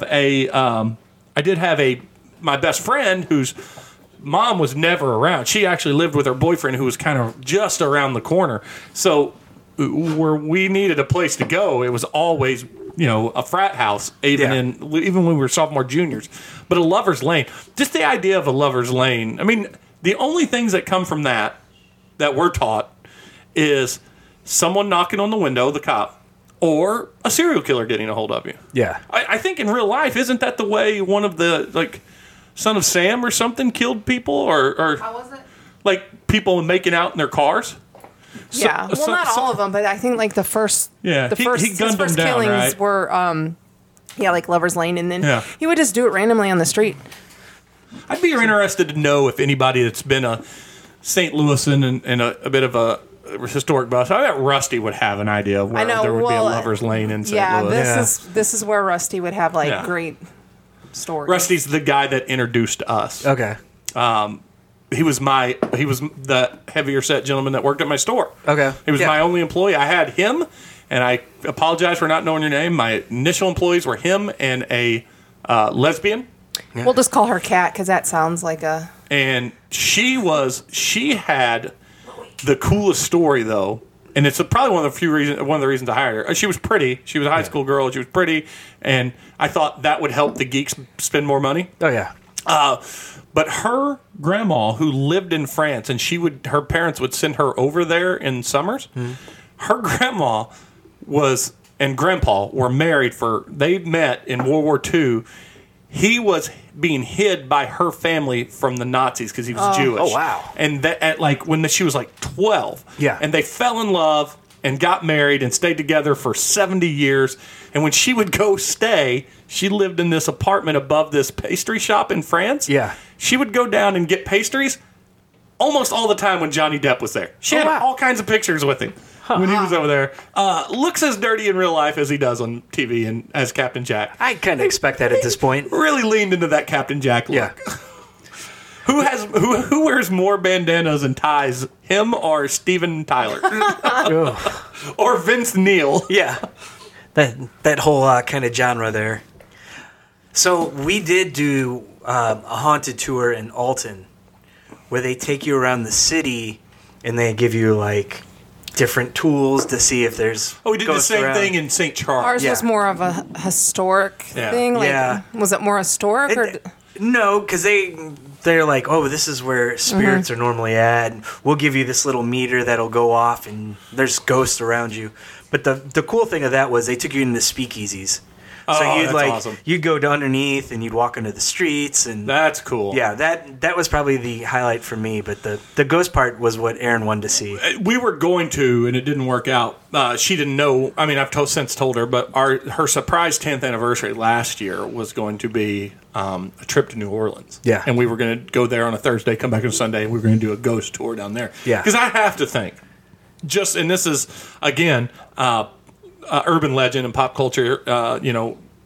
my best friend whose mom was never around. She actually lived with her boyfriend who was kind of just around the corner. So where we needed a place to go, it was always, a frat house, even when we were sophomore, juniors. But a lover's lane, just the idea of a lover's lane. I mean, the only things that come from that we're taught is someone knocking on the window, the cop, or a serial killer getting a hold of you. Yeah. I think in real life, isn't that the way one of the, Son of Sam or something killed people? Or How was it? People making out in their cars? Yeah. Well, not all of them, but I think the first. Yeah, The he first, gunned his them first down, killings right? were, like Lover's Lane, and then he would just do it randomly on the street. I'd be interested to know if anybody that's been a St. Louisan and a bit of a historic bus. I bet Rusty would have an idea of where there would be a lover's lane in St. Louis. This is where Rusty would have great stories. Rusty's the guy that introduced us. Okay. He was the heavier set gentleman that worked at my store. Okay. He was my only employee. I had him, and I apologize for not knowing your name. My initial employees were him and a lesbian. We'll just call her Kat because that sounds like a. And she had the coolest story though, and it's probably one of the reasons I hired her. She was pretty. She was a high school girl. She was pretty, and I thought that would help the geeks spend more money. Oh yeah. But her grandma, who lived in France, and her parents would send her over there in summers. Mm-hmm. Her grandma and grandpa were married they met in World War II. He was being hid by her family from the Nazis because he was Jewish. Oh, wow. And when she was 12. Yeah. And they fell in love and got married and stayed together for 70 years. And when she would go stay, she lived in this apartment above this pastry shop in France. Yeah. She would go down and get pastries almost all the time when Johnny Depp was there. She had all kinds of pictures with him when he was over there. Looks as dirty in real life as he does on TV and as Captain Jack. I kind of expect that at this point. Really leaned into that Captain Jack look. Yeah. Who wears more bandanas and ties, him or Steven Tyler? Or Vince Neil? Yeah. That whole kind of genre there. So we did do a haunted tour in Alton where they take you around the city and they give you different tools to see if there's we did the ghosts same around. thing in St. Charles. Ours was more of a historic thing. Was it more historic? Or No, because they're like, oh, this is where spirits are normally at. And we'll give you this little meter that'll go off, and there's ghosts around you. But the cool thing of that was they took you into speakeasies. So you'd that's awesome. You'd go to underneath and you'd walk into the streets, and That's cool. yeah, that was probably the highlight for me. But the ghost part was what Aaron wanted to see. We were going to, and it didn't work out. She didn't know. I mean, I've since told her, but her surprise 10th anniversary last year was going to be a trip to New Orleans. Yeah. And we were going to go there on a Thursday, come back on a Sunday, and we were going to do a ghost tour down there. Yeah. Because I have to think, and this is, again, urban legend and pop culture,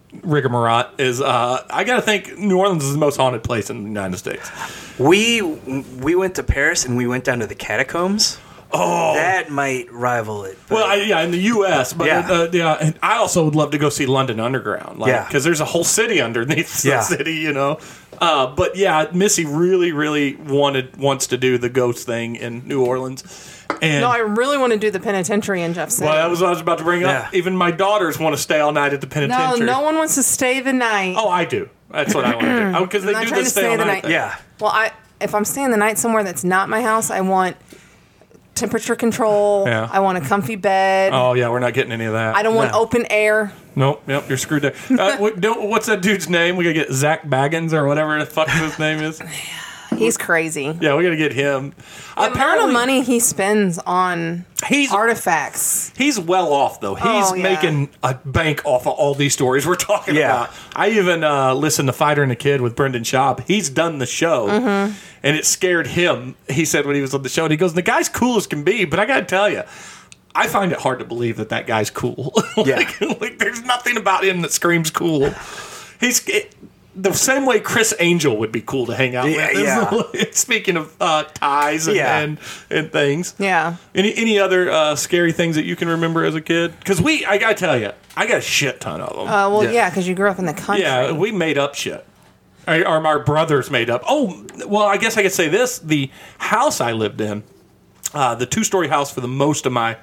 rigmarole is I gotta think New Orleans is the most haunted place in the United States. We went to Paris and we went down to the catacombs. Oh, That might rival it. but- well, yeah, in the U.S., but Yeah. and I also would love to go see London Underground, Yeah. because there's a whole city underneath the Yeah. city, you know. But yeah, Missy really, really wants to do the ghost thing in New Orleans, and No, I really want to do the penitentiary in Jeff City. well, that was what I was about to bring up. Yeah. Even my daughters want to stay all night at the no, penitentiary. no one wants to stay the night. Oh, I do. That's what I want to do. Because they I'm not do trying the to stay stay all the night night. thing. Yeah. Well, if I'm staying the night somewhere that's not my house, I want temperature control. Yeah. I want a comfy bed. Oh yeah, we're not getting any of that. I don't want No. open air. Nope. Yep. You're screwed there. What's that dude's name? We gotta get Zach Baggins or whatever the fuck his name is. He's crazy. Yeah, we gotta get him. The amount of money he spends on He's artifacts. He's well off though. He's Oh, yeah. making a bank off of all these stories we're talking Yeah. about. I even listened to Fighter and the Kid with Brendan Schaub. He's done the show, and it scared him. He said when he was on the show, and he goes, "The guy's cool as can be, but I gotta tell you." I find it hard to believe that guy's cool. like, there's nothing about him that screams cool. He's the same way Chris Angel would be cool to hang out Yeah, with. yeah. Speaking of ties and things. Yeah. Any other scary things that you can remember as a kid? Because I gotta tell you, I got a shit ton of them. Well, Yeah. yeah, because you grew up in the country. yeah, we made up shit. Or my brothers made up. Oh, well, I guess I could say this: the house I lived in, the 2-story house for the most of my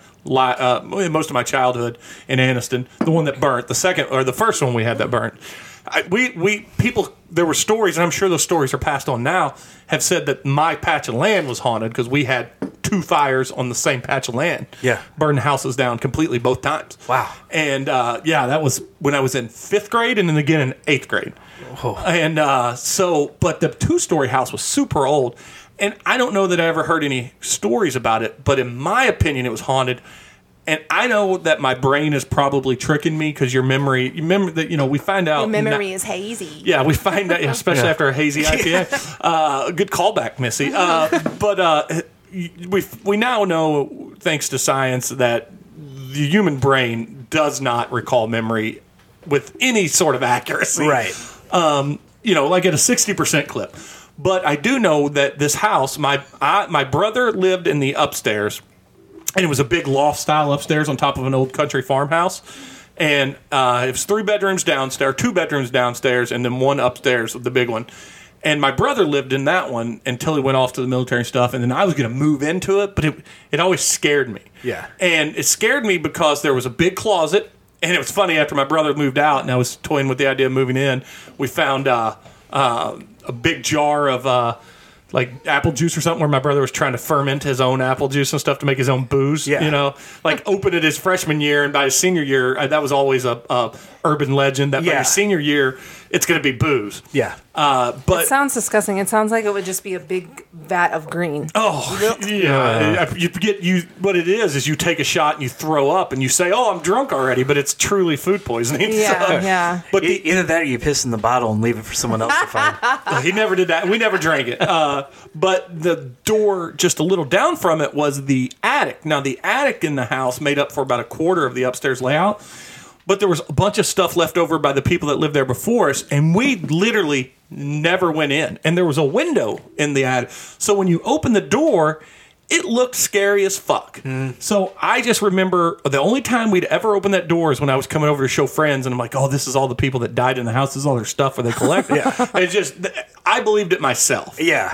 childhood in Anniston, the one that burnt, the first one we had that burnt. People, there were stories, and I'm sure those stories are passed on now, have said that my patch of land was haunted because we had 2 fires on the same patch of land. Yeah. Burned houses down completely both times. Wow. And that was when I was in 5th grade and then again in 8th grade. Oh. And but the 2-story house was super old. And I don't know that I ever heard any stories about it, but in my opinion, it was haunted. And I know that my brain is probably tricking me because you remember that, we find out. Your memory is hazy. Yeah, we find out, especially after a hazy IPA. Good callback, Missy. But we now know, thanks to science, that the human brain does not recall memory with any sort of accuracy. Right. Like at a 60% clip. But I do know that this house, my brother lived in the upstairs, and it was a big loft style upstairs on top of an old country farmhouse. And it was 3 bedrooms downstairs, 2 bedrooms downstairs, and then 1 upstairs with the big one. And my brother lived in that one until he went off to the military and stuff. And then I was going to move into it, but it always scared me. Yeah. And it scared me because there was a big closet. And it was funny, after my brother moved out and I was toying with the idea of moving in, we found a big jar of like apple juice or something, where my brother was trying to ferment his own apple juice and stuff to make his own booze. Yeah. Opened it his freshman year, and by his senior year, that was always a urban legend that by Yeah. your senior year, it's going to be booze. Yeah. But It sounds disgusting. It sounds like it would just be a big vat of green. yeah, what it is you take a shot and you throw up and you say, "Oh, I'm drunk already," but it's truly food poisoning. Yeah, yeah. But Either that or you piss in the bottle and leave it for someone else to find. he never did that. We never drank it. But the door just a little down from it was the attic. Now, the attic in the house made up for about a quarter of the upstairs layout. But there was a bunch of stuff left over by the people that lived there before us, and we literally never went in. And there was a window in the attic. So when you open the door, it looked scary as fuck. So I just remember the only time we'd ever open that door is when I was coming over to show friends, and I'm like, "Oh, this is all the people that died in the house. This is all their stuff where they collect." It's just, I believed it myself. Yeah.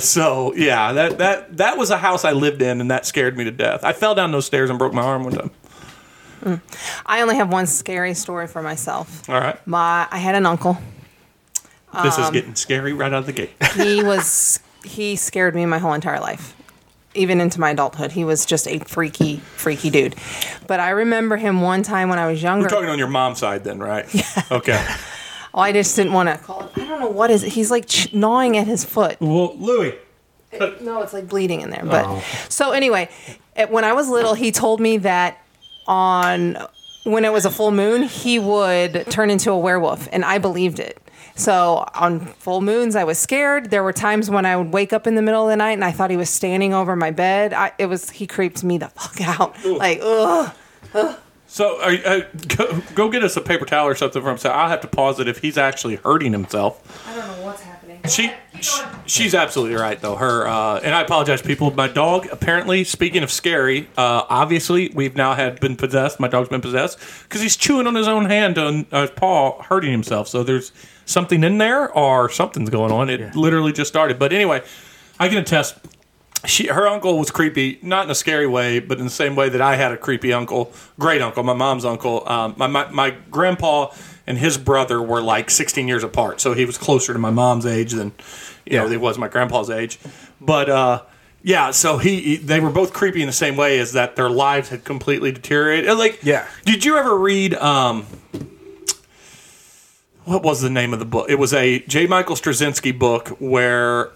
That was a house I lived in, and that scared me to death. I fell down those stairs and broke my arm one time. I only have one scary story for myself. All right. I had an uncle. This is getting scary right out of the gate. He scared me my whole entire life. Even into my adulthood. He was just a freaky dude. But I remember him one time when I was younger. We're talking on your mom's side then, right? Yeah. Okay. Oh, I just didn't want to call it. I don't know what is it. He's like gnawing at his foot. Well, Louis. No, it's like bleeding in there. But so anyway, when I was little, he told me that when it was a full moon, he would turn into a werewolf, and I believed it. So on full moons, I was scared. There were times when I would wake up in the middle of the night and I thought he was standing over my bed. He creeped me the fuck out. Like, ugh. So go get us a paper towel or something from him. So I'll have to pause it if he's actually hurting himself. I don't know what's happening. She's absolutely right though. Her and I apologize, people. My dog apparently, speaking of scary, obviously we've now been possessed. My dog's been possessed because he's chewing on his own hand on his paw, hurting himself. So there's something in there or something's going on. It literally just started. But anyway, I can attest. Her uncle was creepy, not in a scary way, but in the same way that I had a creepy uncle, great uncle, my mom's uncle. My grandpa and his brother were like 16 years apart, so he was closer to my mom's age than he was my grandpa's age. But so they were both creepy in the same way as that their lives had completely deteriorated. Did you ever read? What was the name of the book? It was a J. Michael Straczynski book where.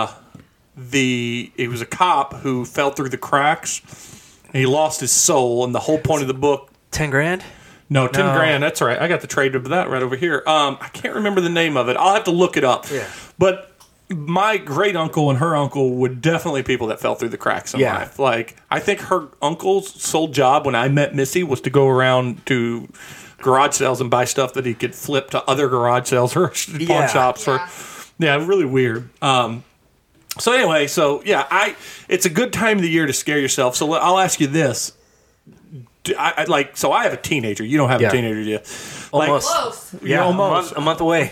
He was a cop who fell through the cracks and he lost his soul, and the whole point of the book. 10 grand? No, 10 grand. That's right. I got the trade of that right over here. I can't remember the name of it. I'll have to look it up. Yeah. But my great uncle and her uncle would definitely people that fell through the cracks in life. Like, I think her uncle's sole job when I met Missy was to go around to garage sales and buy stuff that he could flip to other garage sales or pawn shops. Really weird. So anyway, it's a good time of the year to scare yourself. So I'll ask you this: I have a teenager. You don't have a teenager, do you? Almost. Close. Yeah, almost a month away.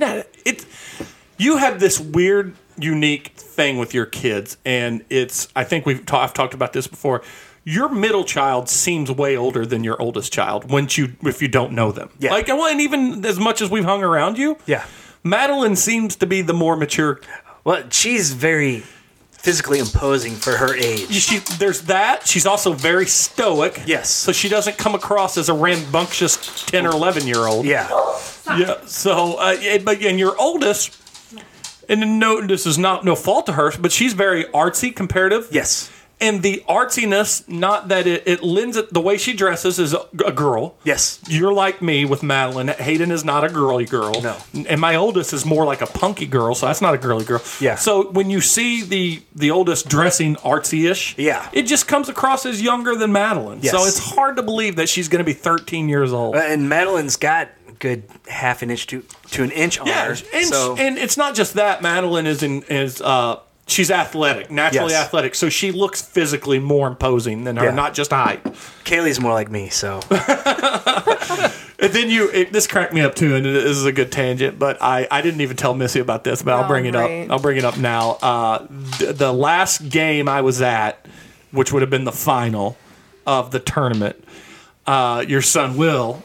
You have this weird, unique thing with your kids, and I think I've talked about this before. Your middle child seems way older than your oldest child if you don't know them. Yeah. And even as much as we've hung around you. Yeah. Madeline seems to be the more mature. Well, she's very physically imposing for her age. There's that. She's also very stoic. Yes. So she doesn't come across as a rambunctious 10 or 11-year-old. Yeah. Yeah. So, but your oldest, and this is no fault to her, but she's very artsy, comparative. Yes. And the artsiness, not that it lends it, the way she dresses is a girl. Yes. You're like me with Madeline. Hayden is not a girly girl. No. And my oldest is more like a punky girl, so that's not a girly girl. Yeah. So when you see the oldest dressing artsy-ish, it just comes across as younger than Madeline. Yes. So it's hard to believe that she's going to be 13 years old. And Madeline's got a good half an inch to an inch on her. And it's not just that. Madeline is she's athletic, naturally athletic, so she looks physically more imposing than her, not just height. Kaylee's more like me, so. And then this cracked me up too, and this is a good tangent, but I didn't even tell Missy about this, but I'll bring it up. I'll bring it up now. The last game I was at, which would have been the final of the tournament, your son Will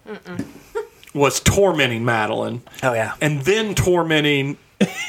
was tormenting Madeline. Oh, yeah. And then tormenting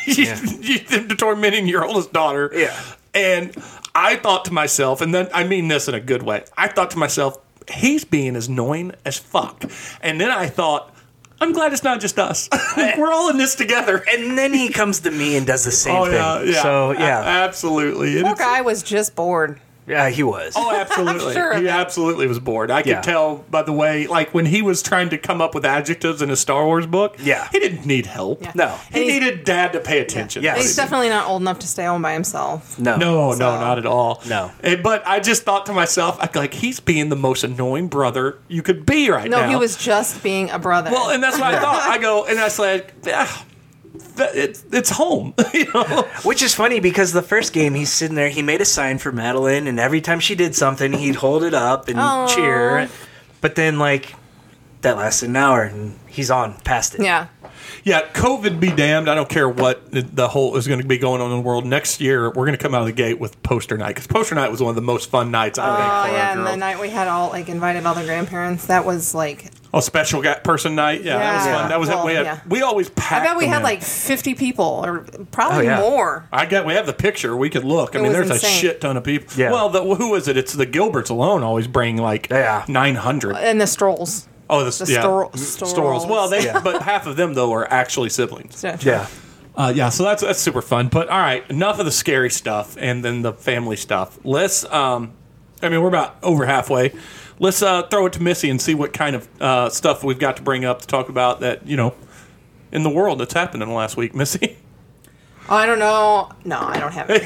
your oldest daughter. Yeah. And I thought to myself, and then I mean this in a good way, I thought to myself, he's being as annoying as fuck. And then I thought, I'm glad it's not just us. We're all in this together. And then he comes to me and does the same thing. Yeah. So, Absolutely. Poor guy was just bored. Yeah, he was. Oh, absolutely. Sure. He absolutely was bored. I could tell by the way, like when he was trying to come up with adjectives in his Star Wars book, he didn't need help. Yeah. No. He needed Dad to pay attention. Yes. He's definitely not old enough to stay home by himself. No, not at all. No. But I just thought to myself, he's being the most annoying brother you could be right now. No, he was just being a brother. Well, and that's what I thought. I go, and I said, it's home. Which is funny because the first game he's sitting there, he made a sign for Madeline, and every time she did something, he'd hold it up and cheer. But then, that lasted an hour, and he's on past it. Yeah. Yeah, COVID be damned. I don't care what the whole is going to be going on in the world. Next year, we're going to come out of the gate with poster night, because poster night was one of the most fun nights I've had. Oh, yeah, and the night we had invited all the grandparents, that was special person night. Yeah, that was fun. That was we always packed. I bet we had 50 people, or probably more. We have the picture. We could look. I mean, there's insane. A shit ton of people. Yeah. Well, who is it? It's the Gilberts alone always bring 900. And the Strolls. Oh, the Storls. Well, but half of them though are actually siblings. Yeah. So that's super fun. But all right, enough of the scary stuff and then the family stuff. Let's. We're about over halfway. Let's throw it to Missy and see what kind of stuff we've got to bring up to talk about that in the world that's happened in the last week, Missy. I don't know. No, I don't have it.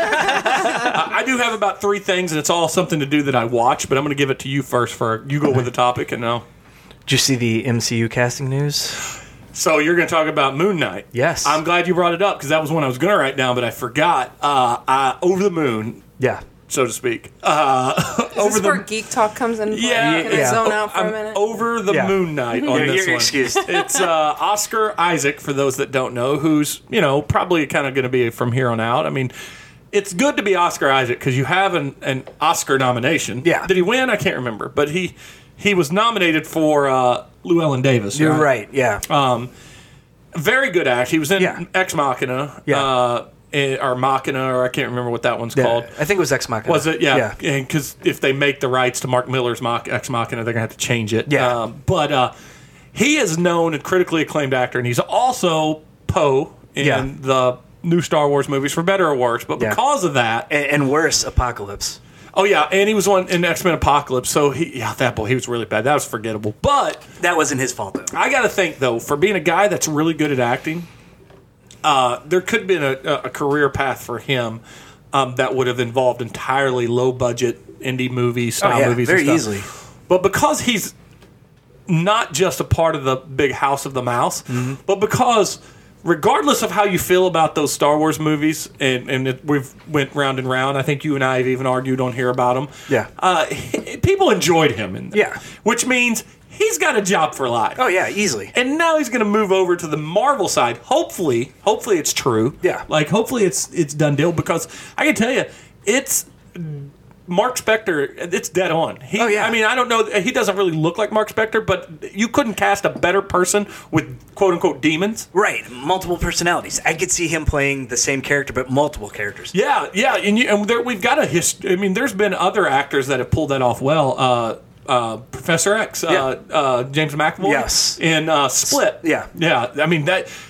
I do have about 3 things, and it's all something to do that I watch, but I'm going to give it to you first. You go with the topic, and now. Did you see the MCU casting news? So you're going to talk about Moon Knight. Yes. I'm glad you brought it up, because that was one I was going to write down, but I forgot. Over the Moon, Yeah. so to speak. Is this where Geek Talk comes in? Yeah. Can I zone out for a minute? Over the Moon Knight on this You're one. excused. It's Oscar Isaac, for those that don't know, who's, probably kind of going to be from here on out. I mean, it's good to be Oscar Isaac because you have an Oscar nomination. Yeah. Did he win? I can't remember. But he was nominated for Llewellyn Davis. You're right, yeah. Very good act. He was in Yeah. Ex Machina. Yeah. Or Machina, or I can't remember what that one's called. I think it was Ex Machina. Was it? Yeah. Because if they make the rights to Mark Miller's Ex Machina, they're going to have to change it. Yeah. But he is known and critically acclaimed actor, and he's also Poe in the new Star Wars movies, for better or worse. But because of that... And worse, Apocalypse. Oh, yeah, and he was one in X-Men Apocalypse, so he was really bad. That was forgettable. But... That wasn't his fault, though. I got to think, though, for being a guy that's really good at acting... there could have been a career path for him that would have involved entirely low-budget indie movie style movies. Very and stuff. easily. But because he's not just a part of the big House of the Mouse, but because regardless of how you feel about those Star Wars movies, we've went round and round, I think you and I have even argued on here about them. Yeah. People enjoyed him in them. Yeah. Which means... he's got a job for life. Oh, yeah, easily. And now he's going to move over to the Marvel side. Hopefully it's true. Yeah. Hopefully it's done deal, because I can tell you, it's Mark Spector, it's dead on. Oh, yeah. I mean, I don't know, he doesn't really look like Mark Spector, but you couldn't cast a better person with quote-unquote demons. Right, multiple personalities. I could see him playing the same character, but multiple characters. Yeah, and we've got a history. I mean, there's been other actors that have pulled that off well. Professor X, James McAvoy, Yes. in Split. Yeah. I mean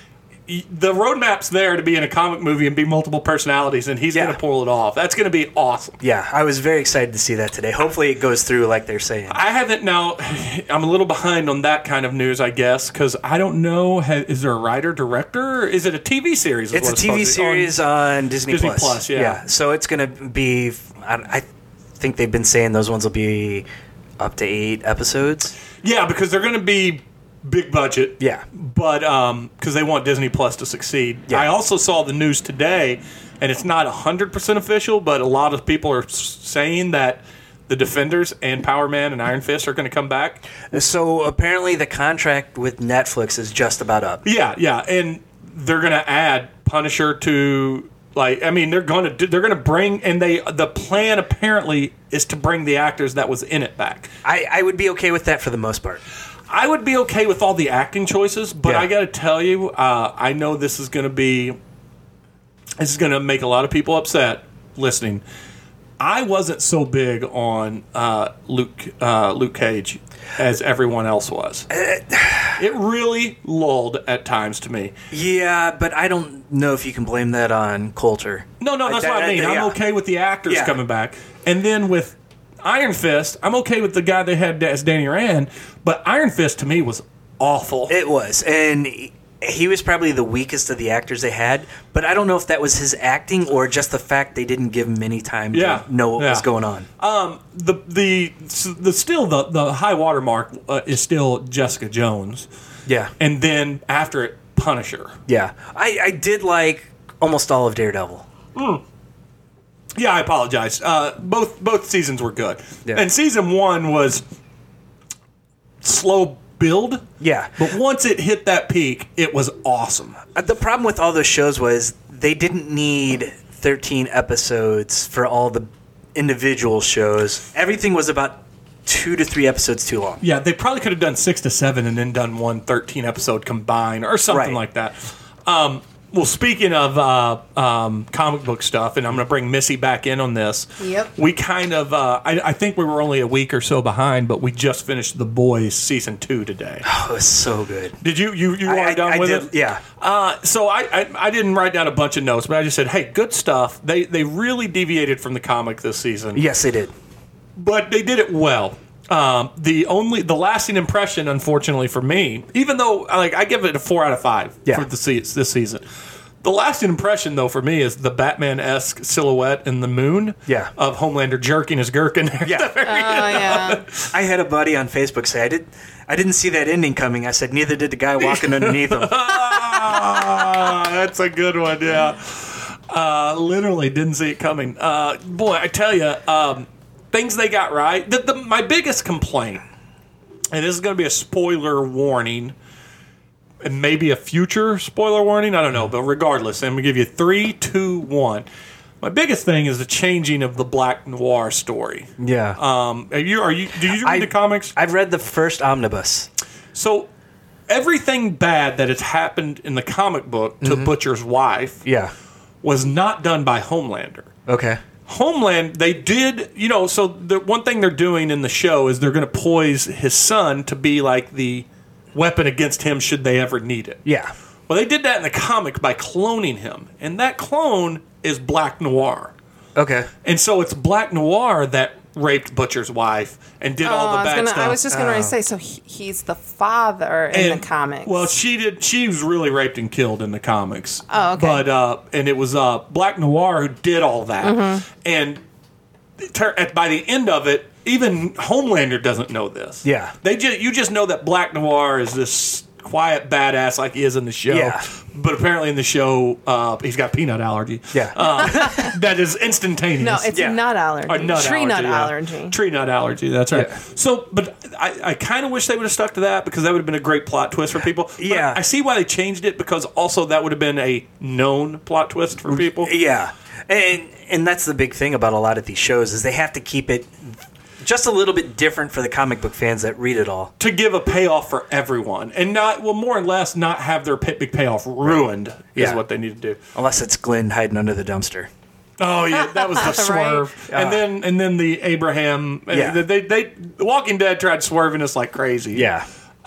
the roadmap's there to be in a comic movie and be multiple personalities, and he's going to pull it off. That's going to be awesome. Yeah, I was very excited to see that today. Hopefully, it goes through like they're saying. I haven't now. I'm a little behind on that kind of news, I guess, because I don't know. Is there a writer director? Is it a TV series? It's a TV series on Disney Plus. Yeah. So it's going to be. I think they've been saying those ones will be up to 8 episodes. Yeah, because they're going to be big budget. Yeah. But because they want Disney Plus to succeed. Yeah. I also saw the news today, and it's not 100% official, but a lot of people are saying that the Defenders and Power Man and Iron Fist are going to come back. So apparently the contract with Netflix is just about up. Yeah, and they're going to add Punisher to... they're going to bring, and the plan apparently is to bring the actors that was in it back. I would be okay with that for the most part. I would be okay with all the acting choices, but I got to tell you, I know this is going to make a lot of people upset listening. I wasn't so big on Luke Cage as everyone else was. It really lulled at times to me. Yeah, but I don't know if you can blame that on Coulter. No, that's what I mean. I'm okay with the actors coming back. And then with Iron Fist, I'm okay with the guy they had as Danny Rand, but Iron Fist to me was awful. It was, and he was probably the weakest of the actors they had, but I don't know if that was his acting or just the fact they didn't give him any time to know what was going on. The high water mark is still Jessica Jones. Yeah. And then after it, Punisher. Yeah. I did like almost all of Daredevil. Yeah, I apologize. Both seasons were good. Yeah. And season 1 was slow build. Yeah. But once it hit that peak, it was awesome. The problem with all those shows was they didn't need 13 episodes for all the individual shows. Everything was about 2 to 3 episodes too long. Yeah, they probably could have done 6 to 7 and then done one 13 episode combined or something like that. Well, speaking of comic book stuff, and I'm going to bring Missy back in on this. Yep. We kind of, I think we were only a week or so behind, but we just finished The Boys season 2 today. Oh, it was so good. Did you are done with it? Yeah. So I didn't write down a bunch of notes, but I just said, hey, good stuff. They really deviated from the comic this season. Yes, they did. But they did it well. The lasting impression, unfortunately for me, even though I give it a 4 out of 5 for this season, The lasting impression, though, for me is the Batman-esque silhouette in the moon of Homelander jerking his gherkin. Yeah. Yeah. I had a buddy on Facebook say, I didn't see that ending coming. I said, neither did the guy walking underneath him. That's a good one, yeah. Literally didn't see it coming. Boy, I tell you, things they got right. My biggest complaint, and this is going to be a spoiler warning, and maybe a future spoiler warning, I don't know, but regardless, I'm going to give you 3, 2, 1. My biggest thing is the changing of the Black Noir story. Yeah. Did you read the comics? I've read the first omnibus. So everything bad that has happened in the comic book to Butcher's wife was not done by Homelander. Okay. Homeland, they did, so the one thing they're doing in the show is they're going to poise his son to be like the weapon against him should they ever need it. Yeah. Well, they did that in the comic by cloning him, and that clone is Black Noir. Okay. And so it's Black Noir that raped Butcher's wife and did all the bad stuff. I was just going to say, so he's the father in the comics. Well, she was really raped and killed in the comics. Oh, okay. But and it was Black Noir who did all that, and by the end of it, even Homelander doesn't know this. Yeah. You just know that Black Noir is this quiet badass like he is in the show. Yeah. But apparently in the show, he's got peanut allergy. Yeah. That is instantaneous. No, it's a nut allergy. Tree nut allergy. Tree nut allergy, that's right. Yeah. So, but I kind of wish they would have stuck to that because that would have been a great plot twist for people. But Yeah. I see why they changed it because also that would have been a known plot twist for people. Yeah. And that's the big thing about a lot of these shows is they have to keep it just a little bit different for the comic book fans that read it all. To give a payoff for everyone and more or less not have their big payoff ruined is Yeah. what they need to do. Unless it's Glenn hiding under the dumpster. Oh yeah, that was the swerve, Right. and then the Abraham. Yeah. They The Walking Dead tried swerving us like crazy. Yeah.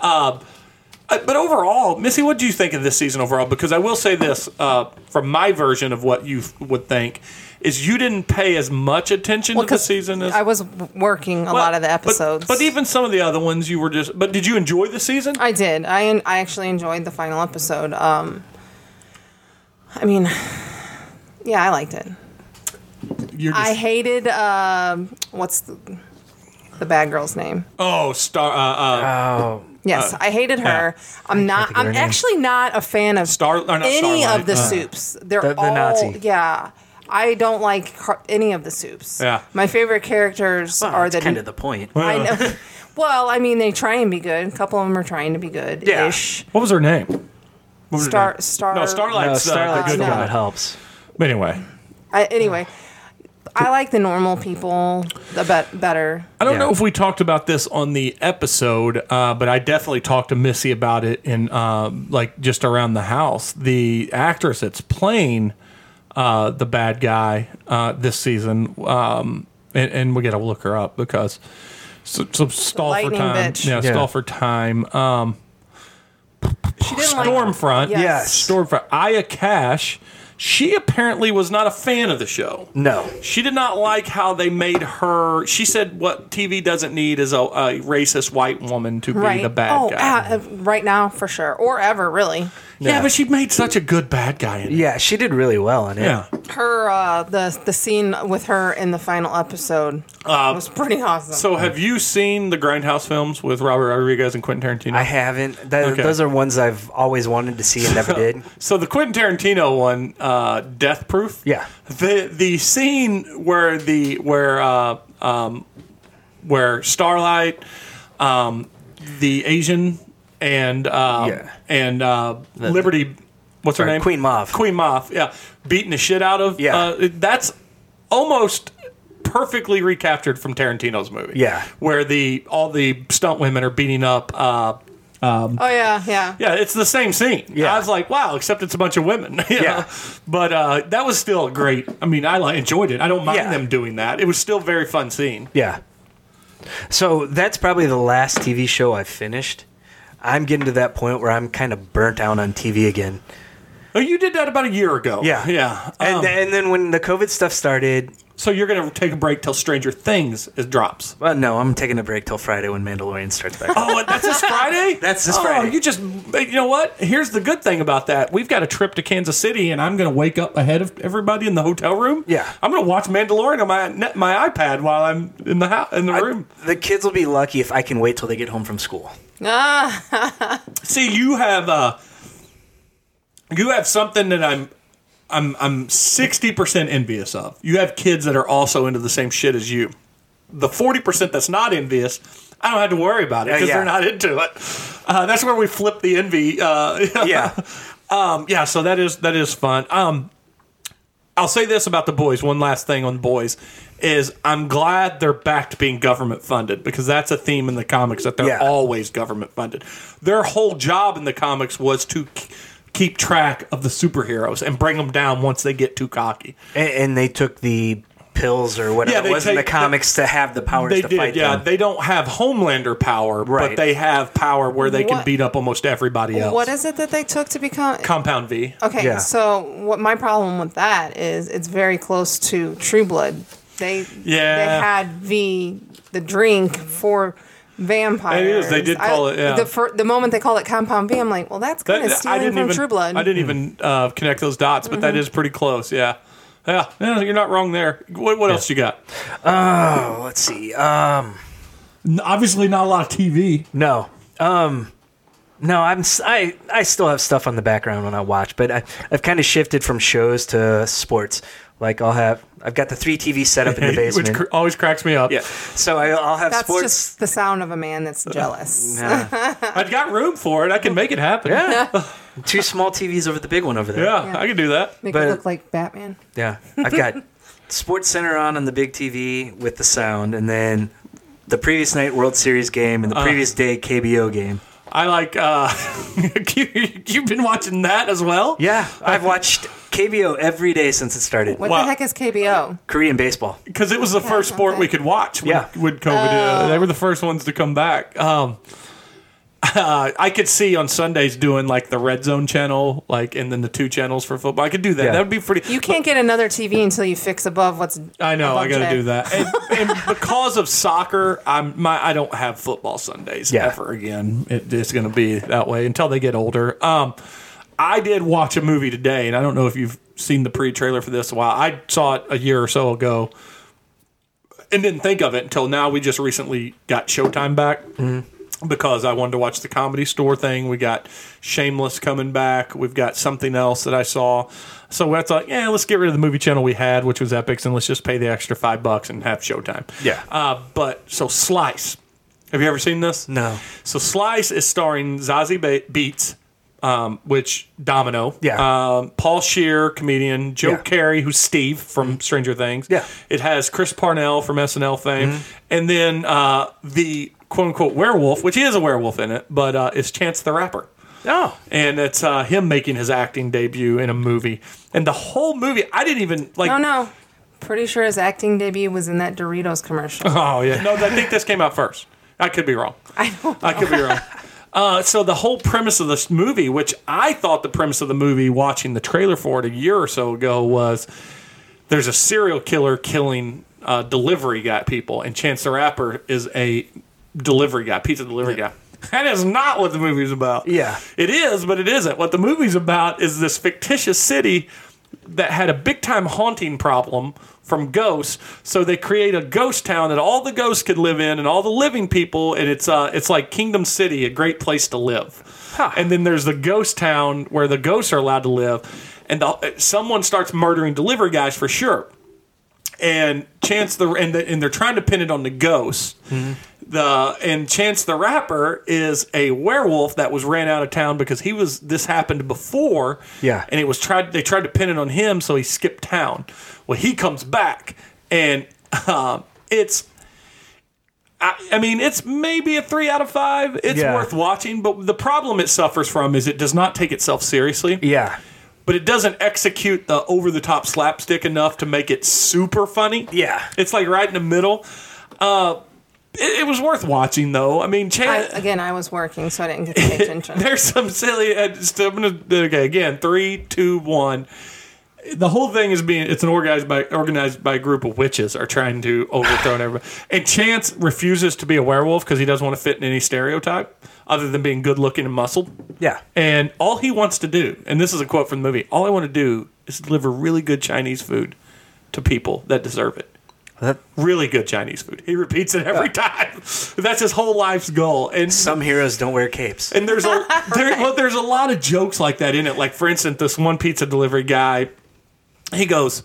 But overall, Missy, what do you think of this season overall? Because I will say this, from my version of what you would think, is you didn't pay as much attention to the 'cause season as I was working a lot of the episodes. But even some of the other ones, you were just. But did you enjoy the season? I did. I actually enjoyed the final episode. I mean, yeah, I liked it. I hated what's the bad girl's name? Oh. Yes, I hated her. I'm actually not a fan of any of the soups. They're The all Nazi. Yeah. I don't like any of the soups. Yeah. My favorite characters are That's kind of the point. I know. Well, I mean, they try and be good. A couple of them are trying to be good. Yeah. Ish. What was her name? What was her name? Starlight's Starlight's the good the one one. that helps. But anyway, Anyway, I like the normal people better. I don't know if we talked about this on the episode, but I definitely talked to Missy about it in just around the house. The actress that's playing the bad guy this season, and we got to look her up because so stall for Lightning time. bitch. Yeah, stall for time. She didn't Stormfront. Like, Yes. Stormfront. Aya Cash. She apparently was not a fan of the show. No. She did not like how they made her. She said what TV doesn't need is a racist white woman to be the bad guy. Right now, for sure. Or ever, really. Yeah, but she made such a good bad guy in it. Yeah, she did really well in it. Yeah. Her, the scene with her in the final episode was pretty awesome. So have you seen the Grindhouse films with Robert Rodriguez and Quentin Tarantino? I haven't. Okay. Those are ones I've always wanted to see and never did. So the Quentin Tarantino one, Death Proof. Yeah. The scene where Starlight, the Asian and Liberty, what's her name? Queen Mauve. Queen Mauve. Yeah, beating the shit out of. Yeah. That's almost perfectly recaptured from Tarantino's movie. Yeah. Where all the stunt women are beating up. oh, yeah. Yeah, it's the same scene. Yeah. I was like, wow, except it's a bunch of women. you know? But that was still great. I mean, I enjoyed it. I don't mind them doing that. It was still a very fun scene. Yeah. So that's probably the last TV show I've finished. I'm getting to that point where I'm kind of burnt out on TV again. Oh, you did that about a year ago. Yeah. Yeah. And then when the COVID stuff started, So you're going to take a break till Stranger Things drops. Well, no, I'm taking a break till Friday when Mandalorian starts back. Oh, that's this Friday? That's this Friday. You know what? Here's the good thing about that. We've got a trip to Kansas City, and I'm going to wake up ahead of everybody in the hotel room. Yeah. I'm going to watch Mandalorian on my iPad while I'm in the room. The kids will be lucky if I can wait till they get home from school. See, you have something that I'm 60% envious of. You have kids that are also into the same shit as you. The 40% that's not envious, I don't have to worry about it because they're not into it. That's where we flip the envy. So that is fun. I'll say this about the boys. One last thing on boys is I'm glad they're back to being government funded because that's a theme in the comics that they're always government funded. Their whole job in the comics was to keep track of the superheroes and bring them down once they get too cocky. And they took the pills or whatever it was in the comics to have the powers to fight them. They don't have Homelander power, but they have power where they can beat up almost everybody else. What is it that they took to become... Compound V. Okay, so what my problem with that is it's very close to True Blood. They had V, the drink, for... vampires. It is. They did call it. Yeah. The moment they call it Compound V, I'm like, well, that's kind of stealing from True Blood. I didn't even connect those dots, but that is pretty close. Yeah, you're not wrong there. What else you got? Let's see. Obviously, not a lot of TV. No. No, I still have stuff on the background when I watch, but I've kind of shifted from shows to sports. Like I've got the 3 TV set up in the basement, which always cracks me up. Yeah, so I'll have that's sports. That's just the sound of a man that's jealous. I've got room for it. I can make it happen. Yeah, 2 small TVs over the big one over there. Yeah. I can do that. Make it look like Batman. Yeah, I've got Sports Center on the big TV with the sound, and then the previous night World Series game and the previous day KBO game. I like. You've been watching that as well? Yeah, I've watched KBO every day since it started. What the heck is KBO? Korean baseball. Because it was the first sport we could watch when COVID. They were the first ones to come back. I could see on Sundays doing like the Red Zone channel, and then the 2 channels for football. I could do that. Yeah. That would be pretty. You can't get another TV until you fix above what's. I know. I got to Jay. do that. And because of soccer, I don't have football Sundays ever again. It's going to be that way until they get older. I did watch a movie today, and I don't know if you've seen the pre-trailer for this a while. I saw it a year or so ago and didn't think of it until now. We just recently got Showtime back. Mm-hmm. Because I wanted to watch the Comedy Store thing. We got Shameless coming back. We've got something else that I saw. So I thought, let's get rid of the movie channel we had, which was Epix, and let's just pay the extra $5 and have Showtime. Yeah. So Slice. Have you ever seen this? No. So Slice is starring Zazie Beetz, which Domino. Yeah. Paul Scheer, comedian. Joe Carey, who's Steve from Stranger Things. Yeah. It has Chris Parnell from SNL fame. Mm-hmm. And then the quote-unquote werewolf, which he is a werewolf in it, but it's Chance the Rapper. Oh. And it's him making his acting debut in a movie. And the whole movie, I didn't even, No. Pretty sure his acting debut was in that Doritos commercial. Oh, yeah. No, I think this came out first. I could be wrong. I don't know. I could be wrong. So the whole premise of this movie, which I thought the premise of the movie, watching the trailer for it a year or so ago, was there's a serial killer killing delivery guy people, and Chance the Rapper is a delivery guy, pizza delivery guy. That is not what the movie's about. Yeah. It is, but it isn't. What the movie's about is this fictitious city that had a big-time haunting problem from ghosts, so they create a ghost town that all the ghosts could live in and all the living people, and it's like Kingdom City, a great place to live. Huh. And then there's the ghost town where the ghosts are allowed to live, and someone starts murdering delivery guys for sure. And they're trying to pin it on the ghosts. Mm-hmm. And Chance the Rapper is a werewolf that was ran out of town because this happened before. Yeah. And they tried to pin it on him, so he skipped town. Well, he comes back, and it's maybe a 3 out of 5. It's worth watching, but the problem it suffers from is it does not take itself seriously. Yeah. But it doesn't execute the over-the-top slapstick enough to make it super funny. Yeah. It's like right in the middle. It was worth watching, though. I mean, I was working, so I didn't get to pay attention. There's some silly... again, 3, 2, 1. the whole thing is it's organized by a group of witches are trying to overthrow everybody. And Chance refuses to be a werewolf because he doesn't want to fit in any stereotype other than being good looking and muscled. Yeah. And all he wants to do, and this is a quote from the movie, all I want to do is deliver really good Chinese food to people that deserve it. Really good Chinese food. He repeats it every time. That's his whole life's goal. And some heroes don't wear capes. And there's a lot of jokes like that in it. Like, for instance, this one pizza delivery guy, he goes,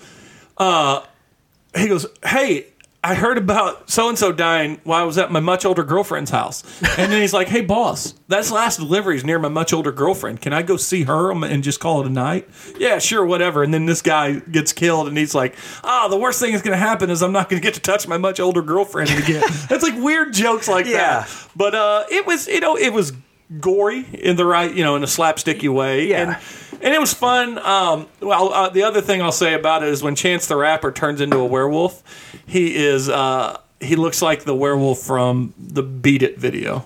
hey, I heard about so-and-so dying while I was at my much older girlfriend's house. And then he's like, hey, boss, that's last delivery is near my much older girlfriend. Can I go see her and just call it a night? Yeah, sure, whatever. And then this guy gets killed, and he's like, the worst thing that's going to happen is I'm not going to get to touch my much older girlfriend again. It's like weird jokes like that. But it was gory in the right, in a slapsticky way. Yeah. And it was fun. The other thing I'll say about it is when Chance the Rapper turns into a werewolf, he looks like the werewolf from the Beat It video.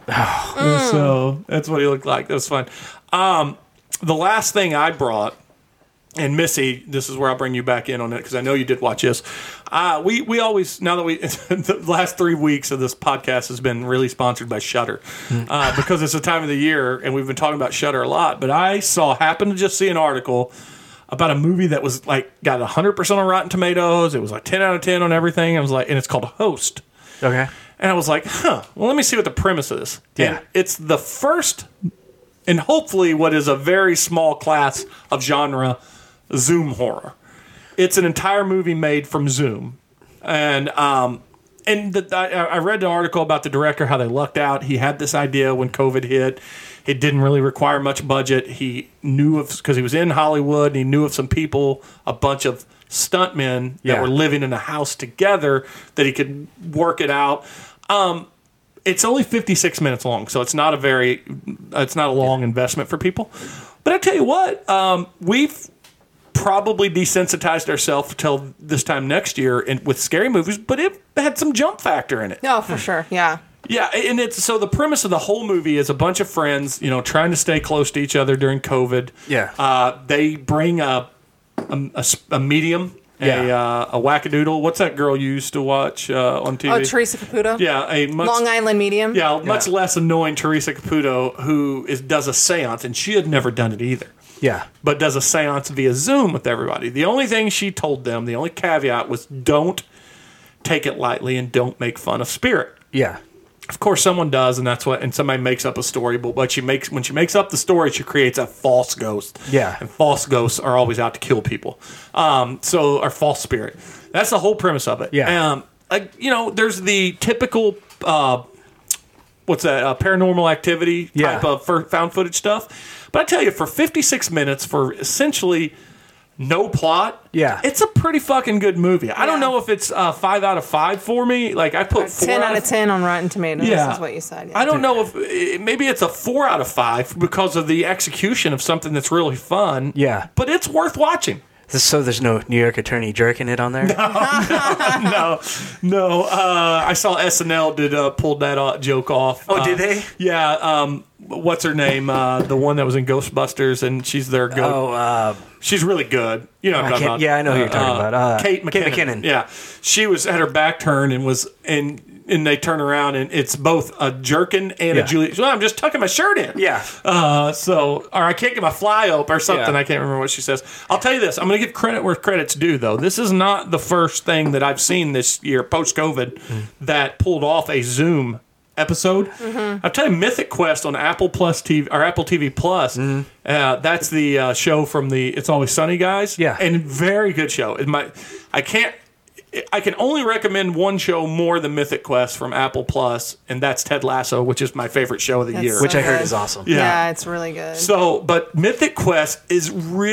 So that's what he looked like. That was fun. The last thing I brought, and Missy, this is where I'll bring you back in on it because I know you did watch this. We always, now that the last 3 weeks of this podcast has been really sponsored by Shudder because it's the time of the year and we've been talking about Shudder a lot. But I happened to just see an article about a movie that was got 100% on Rotten Tomatoes. It was like 10 out of 10 on everything. I was like, and it's called Host. Okay. And I was like, well, let me see what the premise is. Yeah. And it's the first, and hopefully what is a very small class of genre, Zoom horror. It's an entire movie made from Zoom. And I read the article about the director, how they lucked out. He had this idea when COVID hit. It didn't really require much budget. He knew because he was in Hollywood, and he knew of some people, a bunch of stuntmen that were living in a house together that he could work it out. It's only 56 minutes long, so it's not a long investment for people. But I tell you what, we've probably desensitized ourselves till this time next year with scary movies, but it had some jump factor in it. No, for sure. Yeah. Yeah, and so the premise of the whole movie is a bunch of friends, trying to stay close to each other during COVID. Yeah. They bring a medium, a wackadoodle. What's that girl you used to watch on TV? Oh, Teresa Caputo. Yeah, Long Island medium. Yeah, much less annoying Teresa Caputo, who does a seance, and she had never done it either. Yeah. But does a seance via Zoom with everybody. The only thing she told them, the only caveat was don't take it lightly and don't make fun of spirit. Yeah. Of course, someone does, and somebody makes up a story. But when she makes up the story, she creates a false ghost. Yeah, and false ghosts are always out to kill people. So our false spirit. That's the whole premise of it. Yeah, there's the typical paranormal activity type of found footage stuff. But I tell you, for 56 minutes, for essentially no plot, it's a pretty fucking good movie. I don't know if it's 5 out of 5 for me. Like, I put 4 10 out of 10 on Rotten Tomatoes. Yeah. Is what you said. I don't know if maybe it's a 4 out of 5 because of the execution of something that's really fun. Yeah, but it's worth watching. So there's no New York attorney jerking it on there? No. I saw SNL pulled that joke off. Oh, did they? Yeah. What's her name? The one that was in Ghostbusters, and she's their goat. She's really good. You know what I'm talking about. Yeah, I know who you're talking about. Kate McKinnon. Yeah. She was at her back turn and they turn around and it's both a jerkin and a Julie. Well, I'm just tucking my shirt in. Yeah. Or I can't get my fly up or something. Yeah. I can't remember what she says. I'll tell you this. I'm going to give credit where credit's due, though. This is not the first thing that I've seen this year, post-COVID, that pulled off a Zoom episode. I'll tell you, Mythic Quest on Apple Plus TV or Apple TV Plus. That's the show from the It's Always Sunny guys. Yeah, and very good show. I can only recommend one show more than Mythic Quest from Apple Plus, and that's Ted Lasso, which is my favorite show of the year. Which I heard is awesome. Yeah, it's really good. So, but Mythic Quest is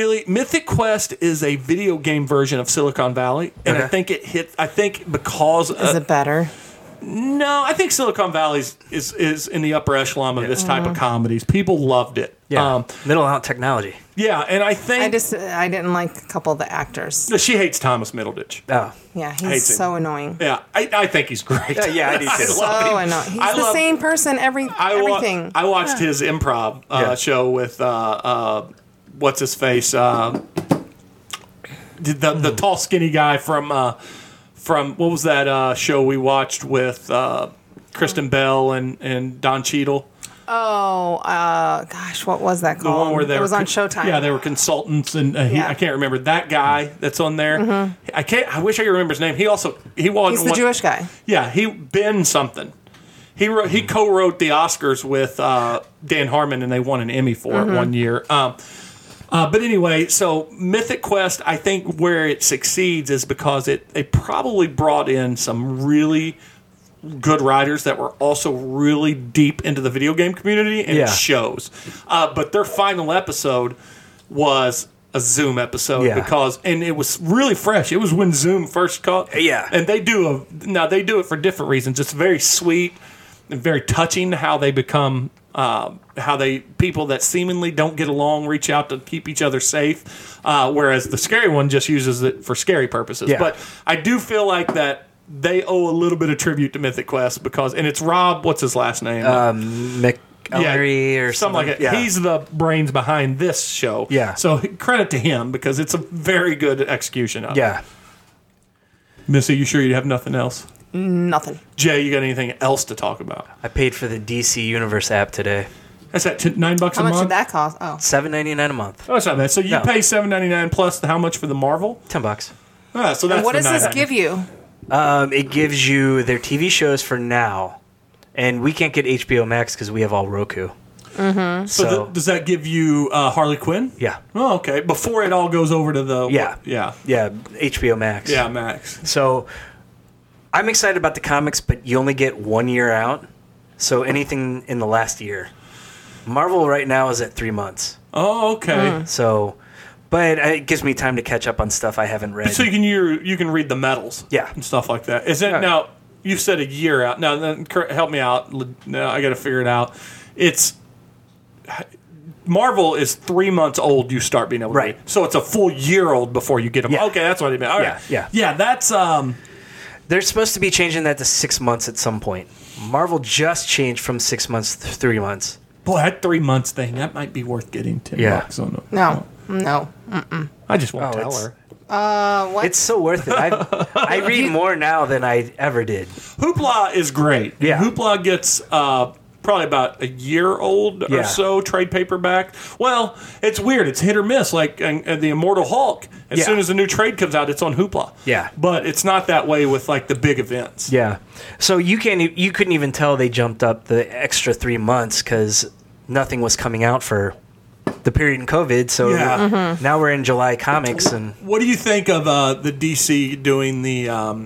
a video game version of Silicon Valley, and I think because is it better? No, I think Silicon Valley is in the upper echelon of this type of comedies. People loved it. Yeah, middle out technology. Yeah, and I think I didn't like a couple of the actors. She hates Thomas Middleditch. Oh, yeah, he's so annoying. Yeah, I think he's great. Yeah, I do too. So annoying. He's the same person everything. I watched his improv show with what's his face. the tall, skinny guy from what was that show we watched with Kristen Bell and Don Cheadle? Oh, gosh, what was that The called? one where they it was were on Showtime. Yeah, they were consultants, and Yeah. I can't remember that guy that's on there. I wish I could remember his name. He was He's the Jewish guy. Yeah, Ben something. He co-wrote the Oscars with Dan Harmon, and they won an Emmy for it one year. But anyway, so Mythic Quest, I think where it succeeds is because they probably brought in some really good writers that were also really deep into the video game community, and it shows. But their final episode was a Zoom episode and it was really fresh. It was when Zoom first caught. Yeah. And they do it for different reasons. It's very sweet and very touching how they become people that seemingly don't get along reach out to keep each other safe, whereas the scary one just uses it for scary purposes. Yeah. But I do feel like that they owe a little bit of tribute to Mythic Quest and it's Rob, what's his last name? McEllery or something like that. Yeah. He's the brains behind this show. Yeah. So credit to him because it's a very good execution of it. Yeah. Missy, you sure you have nothing else? Nothing. Jay, you got anything else to talk about? I paid for the DC Universe app today. That's at $9 a month? How much did that cost? Oh. $7.99 a month. Oh, that's not bad. So you pay $7.99 plus how much for the Marvel? $10. Ah, so that's And what the does this $9.99. give you? It gives you their TV shows for now, and we can't get HBO Max because we have all Roku. So does that give you Harley Quinn? Yeah. Oh, okay. Before it all goes over to the Yeah. yeah, HBO Max. yeah, Max. So I'm excited about the comics, but you only get 1 year out. So anything in the last year. Marvel right now is at 3 months. Oh, okay. So, but it gives me time to catch up on stuff I haven't read. So you can read the medals, Yeah. and stuff like that. Is it Yeah. now? You said a year out. Now, then, help me out. Now I got to figure it out. It's Marvel is 3 months old. You start being able to Right. read. So it's a full year old before you get them. Yeah. Okay, that's what I meant. All right. Yeah. That's They're supposed to be changing that to 6 months at some point. Marvel just changed from 6 months to 3 months. boy, that 3 months thing that might be worth getting $10 on it. No. I just won't Oh, tell it's- her. What? It's so worth it. I read more now than I ever did. Hoopla is great. Yeah. Hoopla gets probably about a year old or Yeah. so, trade paperback. Well, it's weird. It's hit or miss. Like the Immortal Hulk, as Yeah. soon as a new trade comes out, it's on Hoopla. Yeah. But it's not that way with like the big events. Yeah. So you couldn't even tell they jumped up the extra 3 months because nothing was coming out for the period in COVID. So Yeah. now we're in July comics, and What do you think of the DC doing the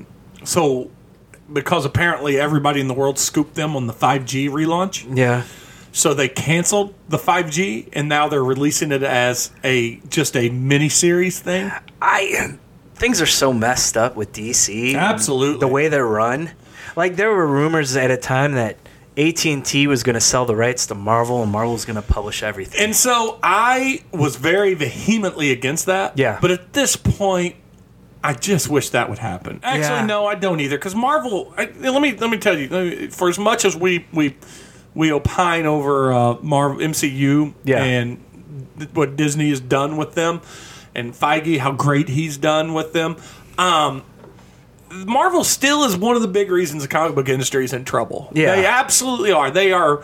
because apparently everybody in the world scooped them on the 5G relaunch. yeah, So they canceled the 5G and now they're releasing it as just a mini series thing. things are so messed up with DC. Absolutely. the way they're run. Like there were rumors at a time that AT&T was going to sell the rights to Marvel, and Marvel was going to publish everything. And so I was very vehemently against that. Yeah. But at this point, I just wish that would happen. Actually, Yeah. no, I don't either. Because Marvel, let me tell you, for as much as we opine over Marvel MCU Yeah. and what Disney has done with them, and Feige, how great he's done with them. Marvel still is one of the big reasons the comic book industry is in trouble. Yeah. They absolutely are. They're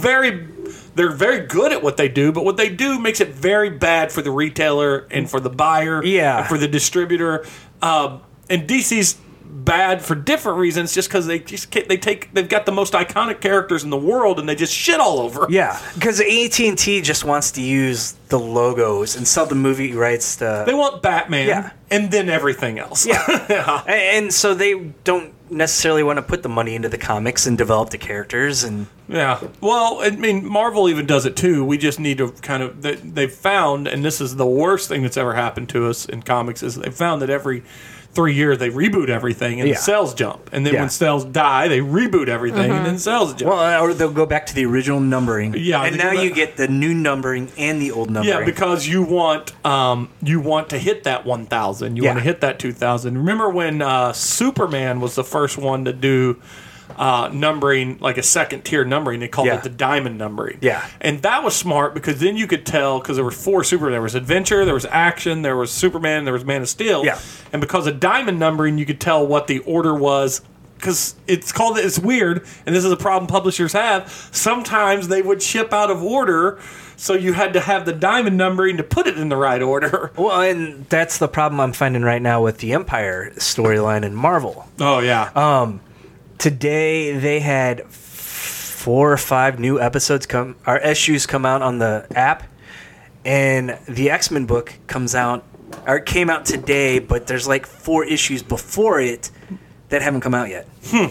very good at what they do, but what they do makes it very bad for the retailer and for the buyer, Yeah. and for the distributor. And DC's bad for different reasons, just because they've got the most iconic characters in the world and they just shit all over. Yeah, because AT&T just wants to use the logos and sell the movie rights to... They want Batman, Yeah. and then everything else. Yeah. And so they don't necessarily want to put the money into the comics and develop the characters. And Yeah. Well, I mean, Marvel even does it too. We just need to kind of... They've found, and this is the worst thing that's ever happened to us in comics, is they've found that every 3 years they reboot everything and Yeah. the sales jump. And then Yeah. when sales die, they reboot everything and then sales jump. well, or they'll go back to the original numbering. Yeah, and they now go back- you get the new numbering and the old numbering. Yeah, because you want to hit that 1,000. You Yeah. want to hit that 2,000. Remember when Superman was the first one to do numbering, like a second tier numbering. They called Yeah. it the diamond numbering. Yeah. And that was smart because then you could tell, because there were 4 Superman. There was Adventure, there was Action, there was Superman, there was Man of Steel. Yeah. And because of diamond numbering, you could tell what the order was. Because it's weird, and this is a problem publishers have. Sometimes they would ship out of order, so you had to have the diamond numbering to put it in the right order. Well, and that's the problem I'm finding right now with the Empire storyline in Marvel. Oh, yeah. Today they had 4 or 5 new episodes issues come out on the app, and the X-Men book came out today, but there's like 4 issues before it that haven't come out yet.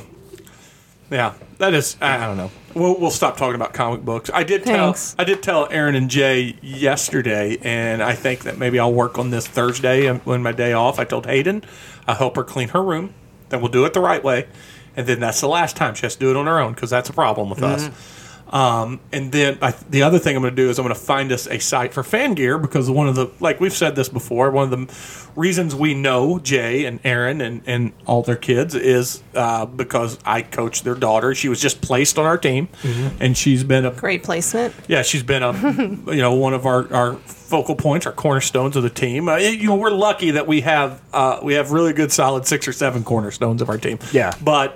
Yeah, that is. I don't know. We'll stop talking about comic books. I did tell Aaron and Jay yesterday, and I think that maybe I'll work on this Thursday when my day off. I told Hayden I'll help her clean her room. Then we'll do it the right way, and then that's the last time she has to do it on her own because that's a problem with us. And then the other thing I'm going to do is I'm going to find us a site for fan gear because one of the, like we've said this before, one of the reasons we know Jay and Aaron and all their kids is because I coach their daughter. She was just placed on our team, and she's been a Great placement. yeah, she's been a one of our focal points, our cornerstones of the team. We're lucky that we have really good, solid 6 or 7 cornerstones of our team. Yeah. But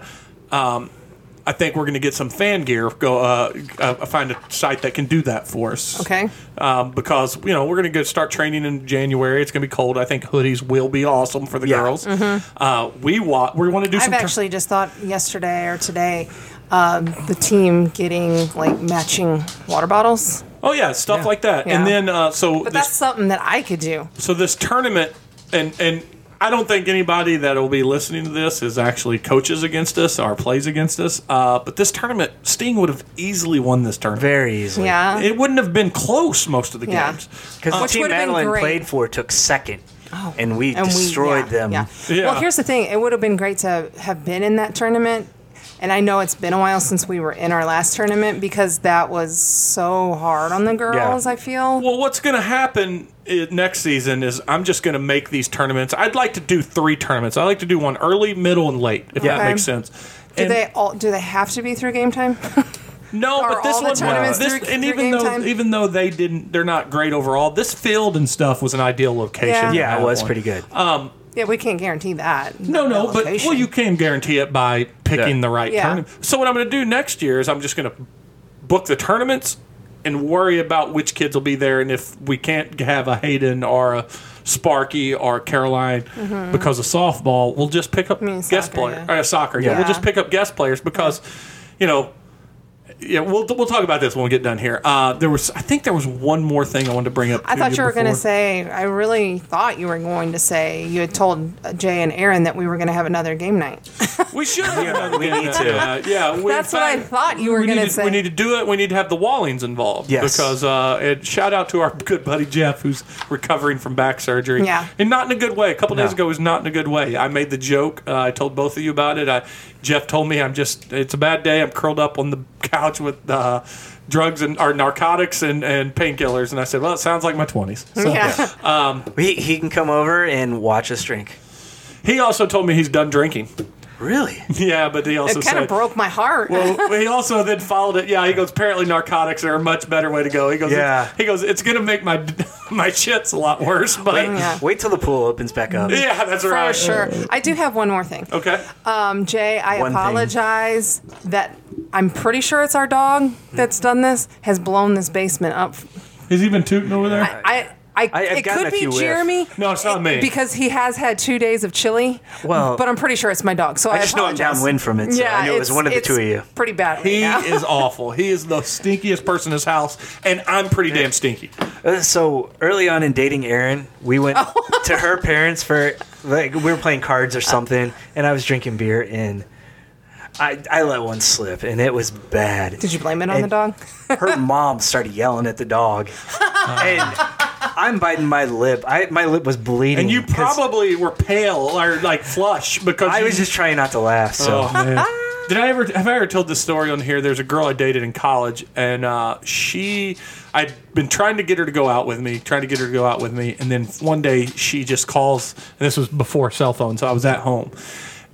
I think we're going to get some fan gear. Find a site that can do that for us. Okay. Because we're going to start training in January. It's going to be cold. I think hoodies will be awesome for the girls. We want to do some. I've actually just thought yesterday or today, the team getting like matching water bottles. Oh yeah, stuff like that. Yeah. And then But that's something that I could do. So this tournament, and I don't think anybody that will be listening to this is actually coaches against us or plays against us. But this tournament, Sting would have easily won this tournament. Very easily. Yeah. It wouldn't have been close most of the Yeah. games. Because the Which team would've been Madeline great. played for took second, and we And destroyed them. Yeah. Yeah. Well, here's the thing. It would have been great to have been in that tournament. And I know it's been a while since we were in our last tournament because that was so hard on the girls, I feel. Well, what's going to happen next season is I'm just going to make these tournaments. I'd like to do 3 tournaments. I'd like to do one early, middle, and late, if that Okay. makes sense. Do they have to be through game time? No, Are but this all the one, tournaments through even game time? though they're not great overall. This field and stuff was an ideal location. Yeah. to Yeah, have it was one. pretty good. Yeah, we can't guarantee that. No, That but location. you can guarantee it by picking Yeah. the right Yeah. tournament. So what I'm going to do next year is I'm just going to book the tournaments and worry about which kids will be there, and if we can't have a Hayden or a Sparky or Caroline because of softball, we'll just pick up guest soccer, players. yeah. Or soccer, yeah. Yeah. We'll just pick up guest players because, we'll talk about this when we get done here. I think there was one more thing I wanted to bring up. I thought you were going to before. say, I really thought you were going to say, you had told Jay and Aaron that we were going to have another game night. We should have another we game need night. to. Yeah, That's what I thought you were we gonna need say. We need to do it. We need to have the Wallings involved. Yes. Because and shout out to our good buddy Jeff, who's recovering from back surgery. Yeah. And not in a good way. A couple days No. ago, he was not in a good way. I made the joke. I told both of you about it. Jeff told me it's a bad day. I'm curled up on the couch with drugs or narcotics and painkillers. And I said, well, it sounds like my 20s. So, Yeah. He can come over and watch us drink. He also told me he's done drinking. Really? Yeah, but he also It kind said... of broke my heart. Well, he also then followed it. Yeah, he goes, apparently narcotics are a much better way to go. He goes, Yeah. It's going to make my shits a lot worse. But Yeah. Wait till the pool opens back up. yeah, that's For right. sure. I do have one more thing. Okay. Jay, I One thing. apologize that I'm pretty sure it's our dog that's done this, has blown this basement up. Has he been tooting over there? I've It gotten could a be few whiffs. Jeremy. No, it's not me. Because he has had 2 days of chili. Well, but I'm pretty sure it's my dog. So I I just know I'm apologize. downwind from it, so I knew it was one of the it's two of you. Pretty bad. Right He now. is awful. He is the stinkiest person in his house, and I'm pretty damn stinky. So early on in dating Erin, we went to her parents for we were playing cards or something, and I was drinking beer, and I let one slip, and it was bad. Did you blame it on the And dog? Her mom started yelling at the dog, and I'm biting my lip. My lip was bleeding. And you 'cause probably were pale or like flush because I was just trying not to laugh. So Oh, man. Have I ever told this story on here? There's a girl I dated in college, and I'd been trying to get her to go out with me, and then one day she just calls, and this was before cell phone, so I was at home,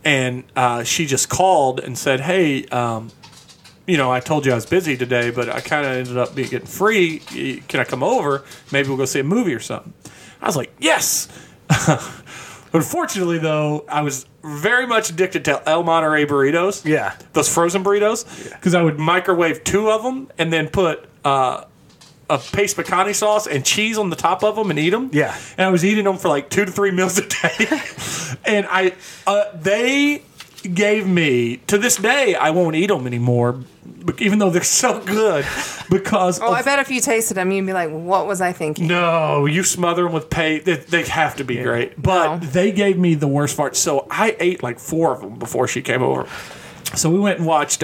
and she just called and said, "Hey, I told you I was busy today, but I kind of ended up getting free. Can I come over? Maybe we'll go see a movie or something." I was like, "Yes." Unfortunately, though, I was very much addicted to El Monterey burritos. Yeah. Those frozen burritos. Because I would microwave 2 of them and then put a paste picante sauce and cheese on the top of them and eat them. Yeah. And I was eating them for like 2 to 3 meals a day. And they gave me, to this day, I won't eat them anymore, even though they're so good. Because I bet if you tasted them, you'd be like, what was I thinking? no, you smother them with paste. They have to be great. But they gave me the worst farts. So I ate like 4 of them before she came over. So we went and watched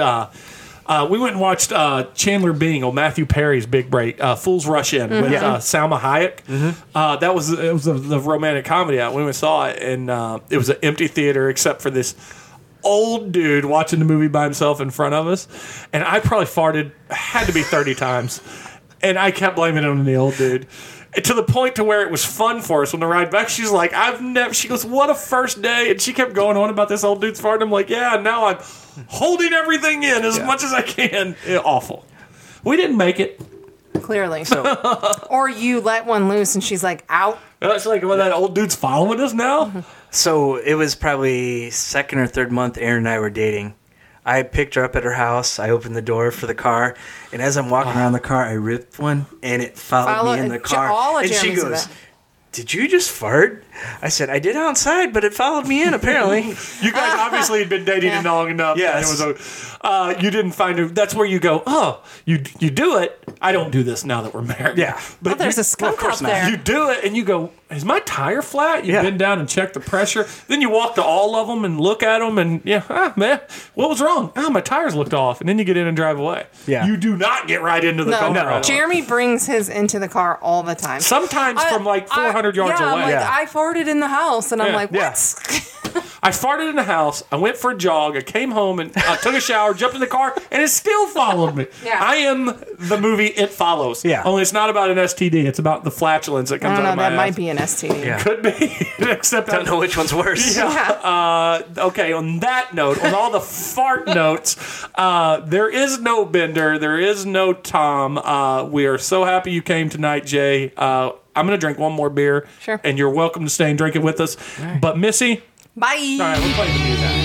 Chandler Bing on Matthew Perry's big break, Fools Rush In, with Salma Hayek. It was the romantic comedy out. We went and saw it, and it was an empty theater except for this old dude watching the movie by himself in front of us. And I probably farted, had to be 30 times. And I kept blaming it on the old dude. And to the point to where it was fun for us on the ride back. She's like, she goes, what a first day. And she kept going on about this old dude's fart. I'm like, yeah, now I'm holding everything in as much as I can. Awful. We didn't make it. Clearly. Or you let one loose and she's like, out. It's like, well, that old dude's following us now? So it was probably 2nd or 3rd month Erin and I were dating. I picked her up at her house. I opened the door for the car. And as I'm walking around the car, I ripped one and it followed me in the car. And she goes, "Did you just fart?" I said, "I did outside, but it followed me in, apparently." You guys obviously had been dating long enough. Yes. It was you didn't find it. That's where you go, oh, you do it. I don't do this now that we're married. Yeah. But there's a skunk out there. You do it, and you go, is my tire flat? You bend down and check the pressure. Then you walk to all of them and look at them, and man, what was wrong? My tires looked off. And then you get in and drive away. Yeah. You do not get right into the car. No. Jeremy brings his into the car all the time. Sometimes from like 400 yards away. I'm like, I farted in the house, and I'm like, what? I farted in the house. I went for a jog. I came home and I took a shower, jumped in the car, and it still followed me. Yeah. I am the movie It Follows. Yeah. Only it's not about an STD. It's about the flatulence that comes out of my that ass. might be an STD. Yeah. Could be. Except Don't know which one's worse. okay, on that note, on all the fart notes, there is no Bender. There is no Tom. We are so happy you came tonight, Jay. I'm going to drink one more beer. Sure. And you're welcome to stay and drink it with us. Right. But Missy... Bye. All right, we're playing the music.